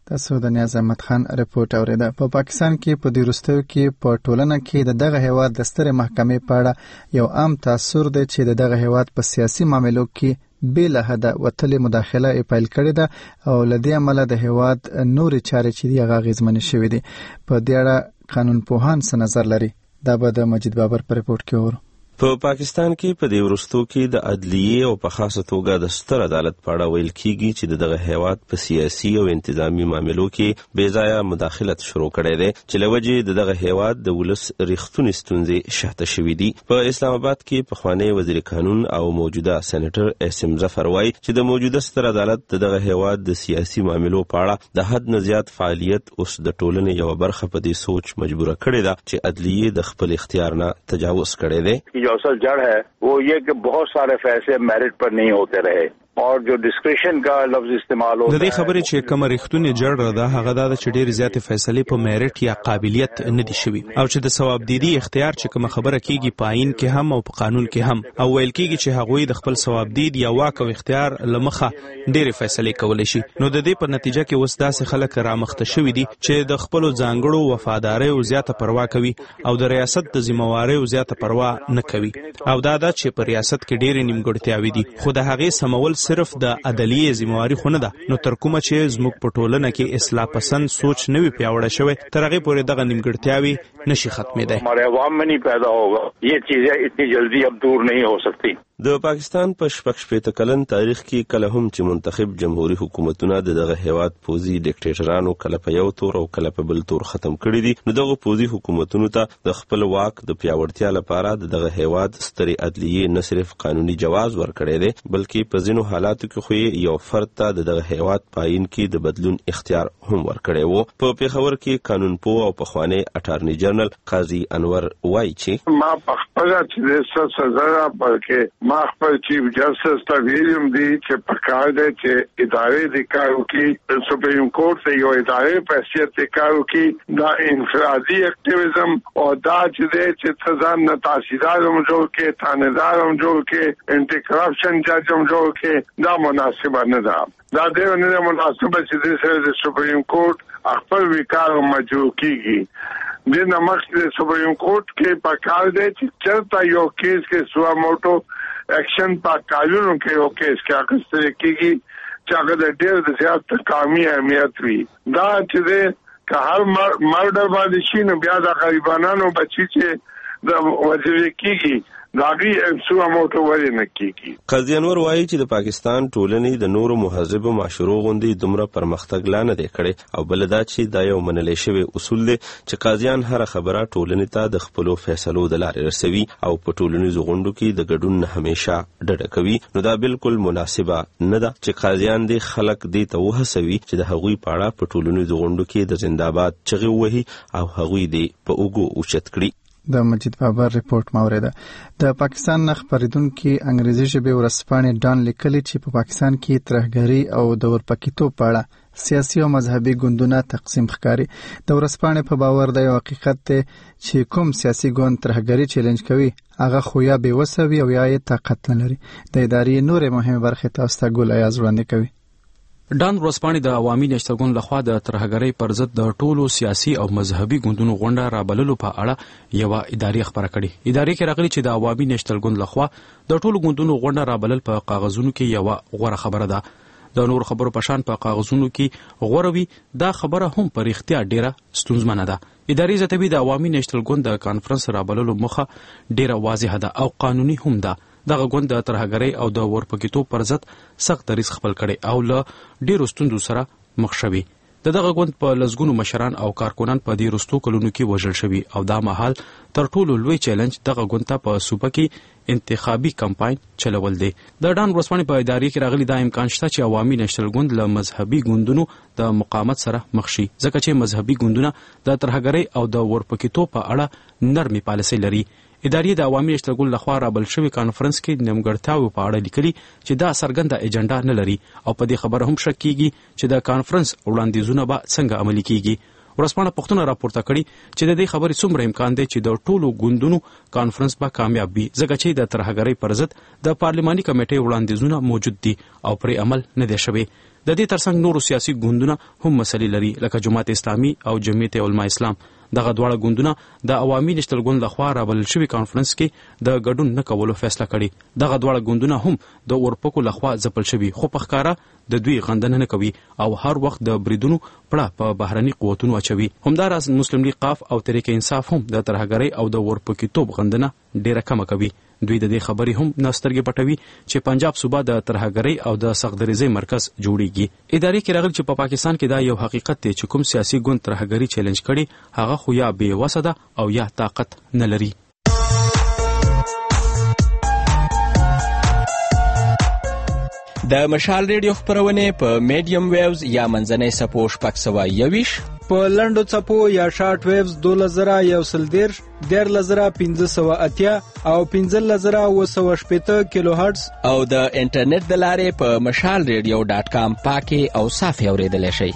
تاسو د نیاز احمد خان رپورټ اوریده. په پاکستان کې په دې وروستیو کې په ټولنه کې دغه هیواد د سترې محکمې په اړه یو عام تاثر دی چې دغه هیواد په سیاسي معاملو کې بې له حده وتلې مداخله پیل کړې ده او له دې امله د هیواد نورې چارې چې دي هغه اغېزمنې شوې دي. په دې اړه قانون پوهان څه نظر لري؟ دا به د مجید بابر په رپورټ کې اورو. په پاکستان کې په دې وروستو کې د عدلیې او په خاصه توګه د ستر عدالت په اړه ویل کیږي چې دغه هیواد په سیاسي او انتظامی معاملو کې بې ځایه مداخلت شروع کړی دی چې له وجې دغه هیواد د ولس ریښتونې ستونزې شاته شوي دي. په اسلام آباد کې پخوانی وزیر قانون او موجوده سېنیټر اسم ظفر وایي چې د موجوده ستر عدالت دغه هیواد د سیاسي معاملو په اړه د حد نه زیات فعالیت اوس د ټولنې یو برخه په دې سوچ مجبوره کړې ده چې عدلیې د خپل اختیار نه تجاوز کړی دی. जो असल जड़ है वो ये कि बहुत सारे फैसले मेरिट पर नहीं होते रहे और जो डिस्क्रिप्शन का लफ्ज इस्तेमाल होता है. د دې خبرې چې کوم ریښتونی جړ ده هغه دا چې ډېر زیات فیصله په میرټ یا قابلیت نه دي شوی او چې د ثوابدیدي اختیار چې کوم خبره کیږي په آئین کې هم او په قانون کې هم او ویل کیږي چې هغوی د خپل ثوابدید یا واک او اختیار لمخه ډېر فیصله کولای شي. نو د دې په نتیجه کې اوس داسې خلک رامخته شوی دي چې د خپل ځانګړو وفادارۍ او زیاته پروا کوي او د ریاست د ذمہواری او زیاته پروا نه کوي او دا چې په ریاست کې ډېر نیمګړتیاوي دي خو د هغې سمول صرف د عدلیې ذمہواری خو نه ده. نو تر کومه چې زموږ په ټولنه کې اصلاح پسند سوچ نه وي پیاوړی شوی تر هغې پورې دغه نیمګړتیاوي نشي ختمېدی. हमारे अवाम में नहीं पैदा होगा ये चीजें इतनी जल्दी अब दूर नहीं हो सकती. د پاکستان په شپږ کلن تاریخ کې کله هم چې منتخب جمهوریت حکومتونه دغه هیواد پوزي ډیکټیټرانو کله په یو تور او کله په بل تور ختم کړی دي. نو دغه پوزي حکومتونو ته د خپل واک د پیاوړتیا لپاره دغه هیواد سترې عدلیې نه صرف قانوني جواز ورکړی دی بلکې په ځینو حالاتو کې خو یو فرد ته دغه هیواد پاین کې د بدلون اختیار هم ورکړی وو. په پیښور کې قانون پوه او پخوانی اټارنی جنرال قاضي انور وایي چې ما په خپل چې سزا بلکې ما خپل چیف جسټس ته ویلم دي چې پکار دی چې ادارې د کارو کې سپریم کورټ ته یو ادارې په حیثیت د کارو کې دا انفرادي اکټیویزم او دا چې دی چې تزان نه تحصیلدار هم جوړ کې تانیدار هم جوړ کې انټي کرپشن جج هم جوړ کې دا مناسبه نه ده. دا دیو نه مناسبه چې د سپریم کورټ خپل وکړ مجبور کیږي. د نمک د سپریم کورټ کې پکار دی چې چرته یو کیس کې سوا موټو ایکشن په قانونو کې یو کیس کې اخیستل کېږي چې هغه د ډېر زیات قومي اهمیت وي. دا چې که هر مرډر باندې شي نو بیا د غریبانو بچي چې د وجوي کېږي داغي سوا موټو ولې نه کېږي. قاضي انور وایي چې د پاکستان ټولنې د نورو مهذبو معاشرو غوندې دومره پرمختګ لا نه دی کړی او بل دا چې دا یو منلی شوی اصول دی چې قاضیان هر خبره ټولنې ته د خپلو فیصلو د لارې رسوي او په ټولنیزو غونډو کې د ګډون نه همیشه ډډه کوي. نو دا بالکل مناسبه نه ده چې قاضیان دې خلک دې ته وهڅوي چې د هغوی په اړه په ټولنیزو غونډو کې د زنده‌باد چغې ووهي او هغوی دې په اوږو اوچت کړي. د مجید بابر رپورټ ماوریده. د پاکستان نه خبرېدونکي انګریزي ژبې ورځپاڼې ډان لیکلي چې په پاکستان کې ترهګري او د ورپکیتوب په اړه سیاسي او مذهبي ګوندونه تقسیم ښکاري. د ورځپاڼې په باور د یو حقیقت دی چې کوم سیاسي ګوند ترهګري چیلنج کوي هغه خو یا بېوسه وي او یا یې طاقت نه لري. د ادارې نورې مهمې برخې تاسو ته ګل ایاز وړاندې کوي. ډان ورځپاڼې د عوامي نشتر ګوند لخوا د ترهګرۍ پر ضد د ټولو سیاسي او مذهبي ګوندونو غونډه رابللو په اړه یو ادارې خبره کړې. ادارې کې راغلي چې د عوامي نشتر ګوند لخوا د ټولو ګوندونو غونډه رابلل په کاغذونو کې یو غوره خبره ده. د نور خبرو په شان په کاغذونو کې غوره وي دا خبره هم په رښتیا ډیره ستونزمنه ده. ادارې زتوی د عوامي نشتر ګوند د کانفرنس رابللو مخه ډیره واضحه ده او قانوني هم ده. دغه ګوند د ترهګرۍ او د ورپکیتوب پر ضد سخت دریځ خپل کړي او له ډیرو ستونزو سره مخ شوي. دغه ګوند په لسګونو مشران او کارکونان په دې وروستو کلونو کې وژل شوي او دا مهال تر ټولو لوی چیلنج دغه ګوند ته په صوبه کې انتخابي کمپاین چلول دی. د ډان ورځپاڼې په ادارې کې راغلي دا امکان شته چې عوامي نشتر ګوند له مذهبي ګوندونو د مقاومت سره مخ شي ځکه چې مذهبي ګوندونه د ترهګرۍ او د ورپکیتوب په اړه نرمې پالیسۍ لري. ادارې د عوامي نشتر ګوند لخوا رابل شوی کانفرنس کې نیمګړتیاوو په اړه لیکلي چې دا څرګنده ایجنډا نه لري او په دې خبره هم شک کیږي چې د کانفرنس وړاندیزونه به څنګه عملي کیږي. ورځپاڼه پښتون راپورته کړي چې د دې خبرې څومره امکان دی چې د ټولو ګوندونو کانفرنس به کامیاب وي ځکه چې د ترهګرۍ پر ضد د پارلماني کمیټې وړاندیزونه موجود دي او پرې عمل نه دی شوی. د دې ترڅنګ نورو سیاسي ګوندونه هم مسلې لري لکه جماعت اسلامي او جمعیت علماء اسلام. دغه دواړه ګوندونه د عوامي نېشنل ګوند لخوا رابلل شوي کانفرنس کې د ګډون نه کولو فیصله کړې. دغه دواړه ګوندونه هم د اورپکو لخوا ځپل شوي، خو په ښکاره د دوی غندنه نه کوي او هر وخت د بریدونو پړه په بهرني قوتونو اچوي. همداراز مسلم لیگ قاف او تحریک انصاف هم د ترهګرۍ او د اورپکیتوب غندنه ډیره کمه کوي. دوی د دې خبرې هم نسترګې پټوي چې پنجاب صوبه د ترهګرۍ او د سختدریزۍ مرکز جوړیږي. ادارې کې راغلی چې په پاکستان کې دا یو حقیقت دی چې کوم سیاسي ګوند ترهګرۍ چیلنج کړي هغه خو یا بې وسه ده او یا طاقت نه لري. د مشال ریډیو خپرونې په میډیم ویوز یا منځنۍ څپو 621 په لنډو څپو یا شارټ ویوز 2113 14580 او 15780 کیلو هرتز او د انټرنیټ د لارې په mashalradio.com پاکي او صافي اوریدلای شئ.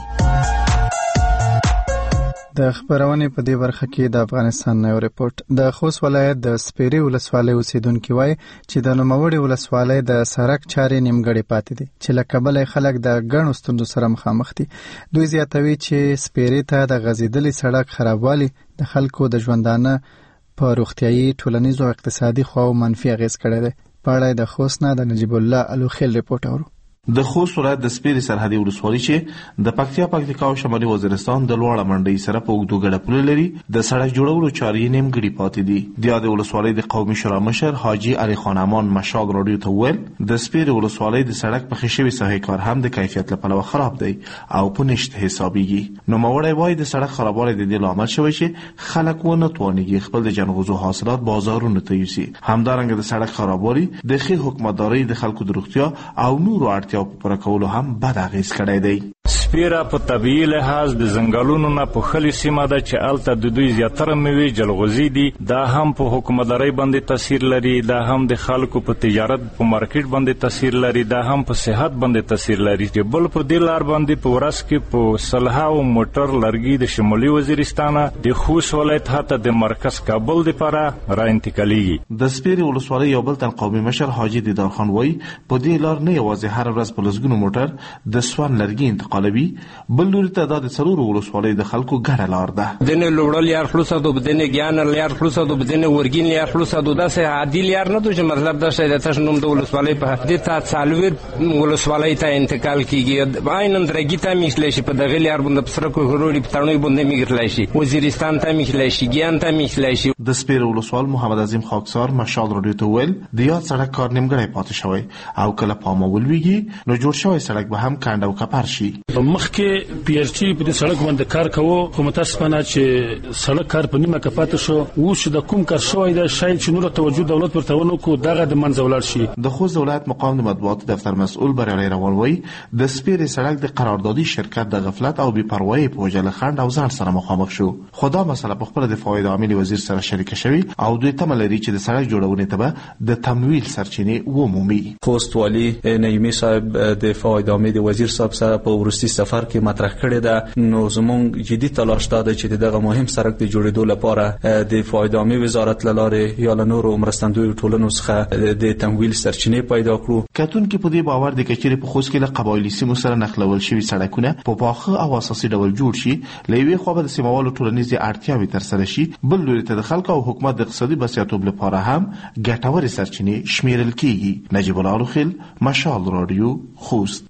د خبرونې په دې برخه کې د افغانستان نو ریپورت. د خوست ولایت د سپیري ولسوالۍ اوسیدونکو وایي چې د نوموړي ولسوالۍ د سړک چارې نیمګړې پاتې دي چې له کبله خلک د ګڼو ستونزو سره مخامخ دي. دوی زیاتوي چې سپیري ته د غځېدلي سړک خرابوالي د خلکو د ژوندانه په روغتیايي، ټولنیزو او اقتصادي خواو منفي اغیز کړی دی. په اړه د خوست نه د نجیب الله الوخیل ریپورت اورو. د خوست ولایت د سپیري سرحدي ولسوالۍ چې د پکتیا او شمالي وزیرستان د لوړه منډۍ سره په اوږدو ګډه پوله لري د سړک جوړولو چارې نیمګړې پاتې دي. د یادې ولسوالۍ د قومي شورا مشر حاجي علي خان امان مشال راډیو ته وویل د سپیري ولسوالۍ د سړک پخې شوي ساحې کار هم د کیفیت له پلوه خراب دی او په نشت حسابیږي. نوموړی وایي د سړک خرابوالی د دې لامل شوی چې خلک ونه توانیږي خپل د جنغوزو حاصلات بازارونو ته یوسي. همدارنګه د سړک خرابوالی د ښې حکومتدارۍ د خلکو د روغتیا او نورو اړتیاو په پوره کولو هم بد اغیز کړی دی. سپیره په طبیعي لحاظ د ځنګلونو نه پوښلې سیمه ده چې هلته د دوی زیاتره مېوې جلغوزي دي. دا هم په حکومتدارۍ باندې تاثیر لري، دا هم د خلکو په تجارت په مارکیټ باندې تاثیر لري، دا هم په صحت باندې تاثیر لري. چې بل په دې لار باندې په ورځ کې په سلهاو موټر لرګي د شمالي وزیرستان د خوست ولایت حتی د مرکز کابل لپاره را انتقالیږي. د سپیري ولسوالۍ یو بل تن قومي مشر حاجي دیدار خان وایي په دې لار نه یوازې هر ورځ په لسګونو موټر د سوان لرګي انتقالوي، بل لوري ته د څلورو ولسوالۍ د خلکو ګډه لار ده. بدنه لوړل یار خلاصه دو بدنه ګیان یار خلاصه دو بدنه ورګین یار خلاصه دو داسې عادل یار نه دوی مطلب دا شي د تاسو نوم د ولسوالۍ په دې ته څالویر ولسوالۍ ته انتقال کیږي. عینن درګی ته میشلې شي په دغه یار باندې په سره کو غوړي په تړنوي باندې میګرلای شي، وزیرستان ته میشلې شي، ګیان ته میشلې شي. د سپیر ولسوال محمد عظیم خاکسار مشال راډیو ته ویل د یاد سړک کار نیمګړی پاتې شوی او کله پامول ویږي نو جوړ شوی سړک به هم کاند او کپر شي. مخکې پی ار ټی په دې سړک باندې کار کوو، خو متاسفانه چې سړک کار په نیمه کې پاتې شو. اوس د کوم کار شوی دا شاید چې نور توجه دولت ورته ونه کو دغه د منځ ولاړ شي. د خوست ولایت مقام د مطبوعات دفتر مسؤل بریالي روان وایي د سپیري سړک د قراردادي شرکت د غفلت او بې پروایي په وجه له خنډ او ځنډ سره مخامخ شو. خو دا مسله په خپله د فواید عاملي وزیر سره شریکه شوي او دوی تمه لري چې د سړک جوړونې ته به د تمویل سرچینې ومومي. خوست والی نعیمي صاحب د فواید عاملي وزیر صاحب سره په ورستي سفر کې مطرح کړی ده. نو زموږ جدي تلاش ده چې دغه مهم سړک د جوړېدو لپاره د فواید عامه وزارت لاره یا له نورو مرستندوی ټولنو څخه د تمویل سرچینې پیدا کړو. کتون کې په دې باور د کچېرې په خوست کې له قبایلي سیمو سره نښلول شوي سړکونه په پاخه او اساسي ډول جوړ شي. له یوې خوا به د سیمهوالو ټولنیزې اړتیاوې ترسره شي، بل لوري ته د خلکو او حکومت د اقتصادي بسیاتوب لپاره هم ګټورې سرچینې شمیرل کیږي. نجیب الله الوخیل مشال راډیو خوست.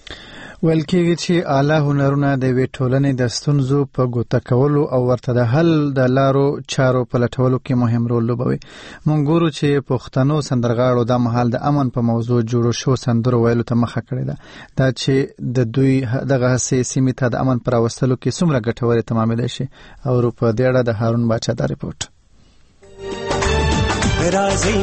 ویل کېږي چې اعلی هنرونه د یوې ټولنې د ستونزو په ګوته کولو او ورته د حل د لارو چارو په لټولو کې مهم رول لوبوي. موږ ګورو چې پښتنو سندرغاړو دا مهال د امن په موضوع جوړو شو سندرو ویلو ته مخه کړې ده. دا چې د دوی دغه هڅې سیمې ته د امن پر راوستلو کې څومره ګټورې تمامېدای شي. او په دې اړه د هارون باچا دا ریپورت. راځي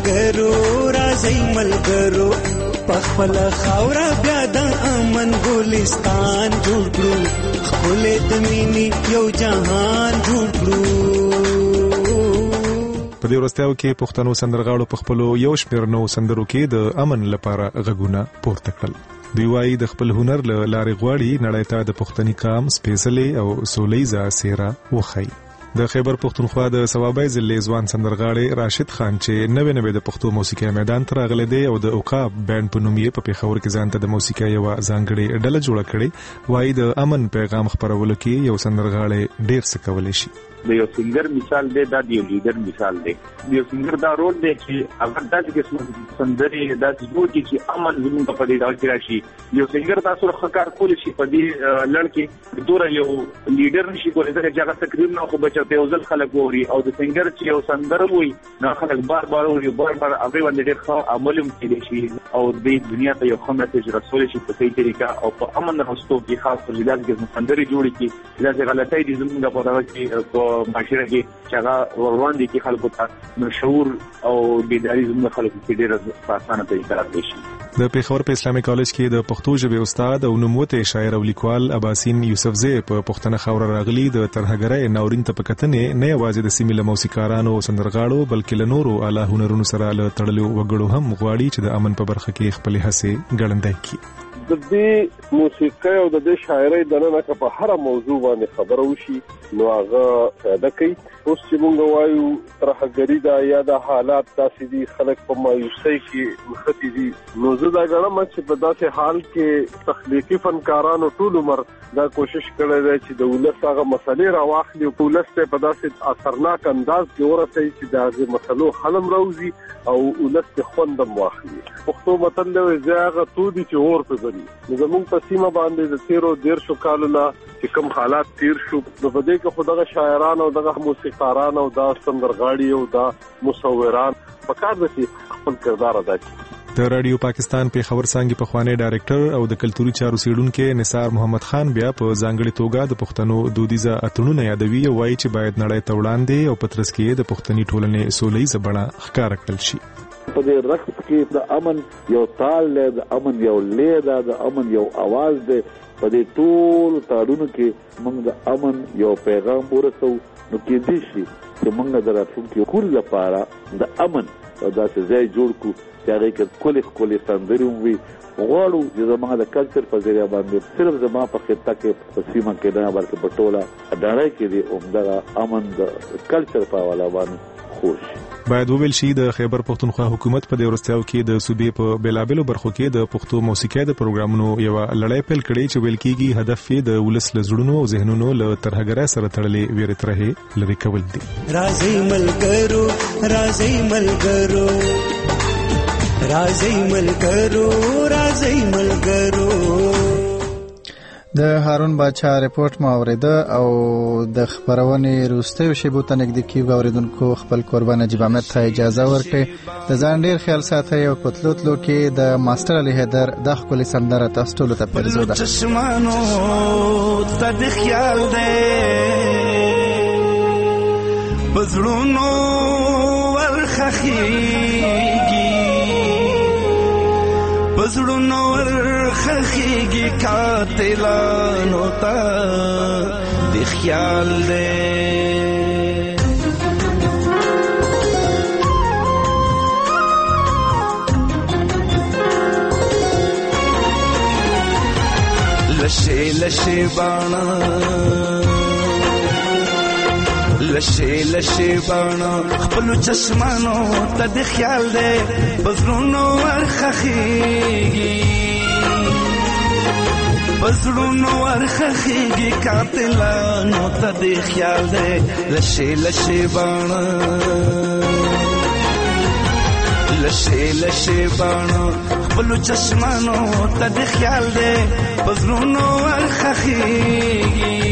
ملګرو پخپل خاورا بیا د امن ګلستان جوړ کړو، خپل د مینې یو جهان جوړ کړو. په دې ورځو کې پښتنو سندرغاړو په خپل یو شمېر نو سندرو کې د امن لپاره غږونه پورته کړل. دوی وايي د خپل هنر له لارې غواړي نړۍ ته د پښتني قام سپېڅلې او سولهییزه څېره وښایي. د خیبر پښتونخوا د ثوابای ضلع ځوان سندرغاړي راشد خان چې نوې د پښتو موسیقي میدان ته راغلی دی او د عقاب بینډ په نوم یې په پیښور کې ځان ته د موسیقي یو ځانګړې ډله جوړه کړې وایي د امن پیغام خپرولو کې یو سندرغاړي ډیر څه کولی شي. د یو سنگر مثال دی دا د یو لیډر مثال دی. د یو سنگر دا رول دی چې اگر داسې کې سندرې داسې جوړ کړي چې امن زموږ په دې ډول کې راشي. یو سنگر تاسو ښه کار کولی شي په دې لړ کې دوره یو لیډر نشي کولی ځکه چې هغه تقریر نه خو بچو ته ځل خلک ووري او د سنگر چې یو سندر وي نو خلک بار بار ووري بار هغه باندې ډېر ښه عمل هم کوي شي او د دنیا ته یو ښه میسج رسول شي په صحیح طریقه او په امن راستو کې خاص په ځای کې سندرې جوړې کړي دا غلطۍ دي زموږ په راوړ کې معاشره کې چې هغه وړاندې کې خلکو ته نو شعور او بیداری زموږ خلکو کې ډېر په اسانه طریقه راځي شي. د پیښور په اسلامي کالج کې د پښتو ژبې استاد او نوموته شاعر او لیکوال اباسین یوسفزی په پښتنه خاور راغلي د ترهګرۍ ناورین ته پکتنې نه یوازې د سیمې له موسیقارانو او سندرغاړو بلکې له نورو اعلی هنرونو سره له تړلو وګړو هم غواړي چې د امن په برخه کې خپل هڅې ګړندۍ کړي. د دې موسیقي او د دې شاعرۍ د نه په هر موضوع باندې خبرو وشي نو هغه فائدہ کوي. اوس چې موږ وایو ترهګری دا یا د حالات داسې دي خلک په مایوسۍ کې مخته دي نو زه دا غواړم چې په داسې حال کې تخلیقي فنکارانو ټول عمر دا کوشش کړی دی چې د ولس هغه مسلې راواخلي او ولس ته په داسې اثرناک انداز کې ورسوي چې دا مسلو حل راوځي او ولس ته خوندم واخلي. پښتو متل دی زیاغه تو دي چې اور په نو زموږ په سیمه باندې د 13 کالونو چې کوم حالات تیر شو نو په دې کې خدغه شاعران او دغه موسیقاران او دا سندرغاړي او دا مصوران په کار دي خپل کردار ادا کوي. د رادیو پاکستان پیښور څنګه په خوانی ډایریکټر او د کلتوري چارو سیډونکو نثار محمد خان بیا په ځانګړي توګه د پښتنو دودیزه اتړونه یادوي او وایي چې باید نړۍ ته وړاندې او پترس کې د پښتني ټولنې سولهییزه بڼه ښکار کړل شي. په دې رقص کې د امن یو تال دی، د امن یو لید دی، د امن یو आवाज دی. په دې ټول تاړونو کې موږ د امن یو پیغام ورسو نو کې دي شي چې موږ د راتلونکي کول لپاره د امن او داسې ځای جوړ کړو چې هغه کې کولې سندرې وي غواړو چې زموږ د کلچر په ذریعہ باندې صرف زموږ په خطه کې په سیمه کې نه بلکې په ټوله ډاړه کې دي عمده امن د کلچر په حواله باندې خوش. باید وویل شي د خیبر پښتونخوا حکومت په دې ورستیاو کې د صوبې په بیلابلو برخو کې د پښتو موسیقۍ د پروګرامونو یو لړۍ پیل کړې چې ویل کېږي هدف یې د ولس له زړونو او ذهنونو له ترهګرۍ سره تړلې ویرې ترهې لرې کول دي. راځي ملګرو راځي ملګرو راځي ملګرو راځي ملګرو. د هارون باچا ریپورت مو اوریده او د خبرونې وروستیو شیبو ته نږدې کیږو. اوریدونکو خپل قربان نجیب احمد ته اجازه ورکړئ. د ځان ډیر خیال ساتئ او په تلو تلو کې د ماسټر علي حیدر د ښکلې سندره تاسو ټولو ته پرېږدو ده. چشمانو ته د خیال دی په زړونو ورخخېږي په زړونو ورخخېږي قاتلانو ته د خیال دی. لشے لشے بانا لشے لشے بانا خپلو چشمانو ته د خیال دی په زړونو ورخخېږي په زړونو ورخخېږي قاتلانو ته د خیال دی. لشے لشے بانا لشے لشے بانا خپلو چشمانو ته د خیال دی په زړونو ورخخېږي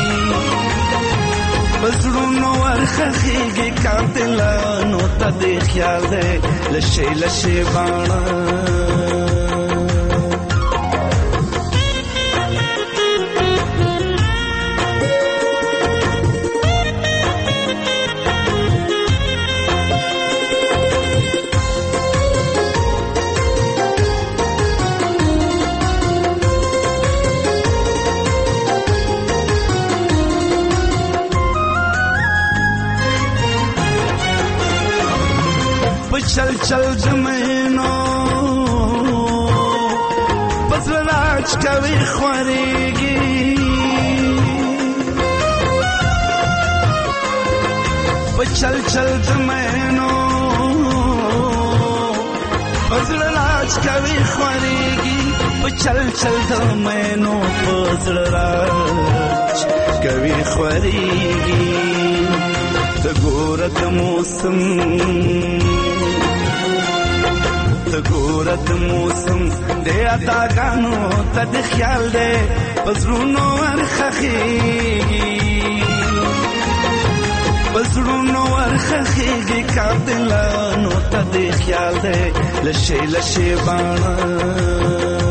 په زړونو ورخخېږي قاتلانو ته د خیال دی. لشے لشے بانا چل چل زمینو پسراج کوي خوريږي چل چل دمینو پزړه راج کوي خوريږي چل چل دمینو پزړه راج کوي خوريږي ته ګوره د موسم د اداګانو ته د خیال دی پزړونو ورخخېږي قاتلانو ته د خیال دی لشي لشي باڼه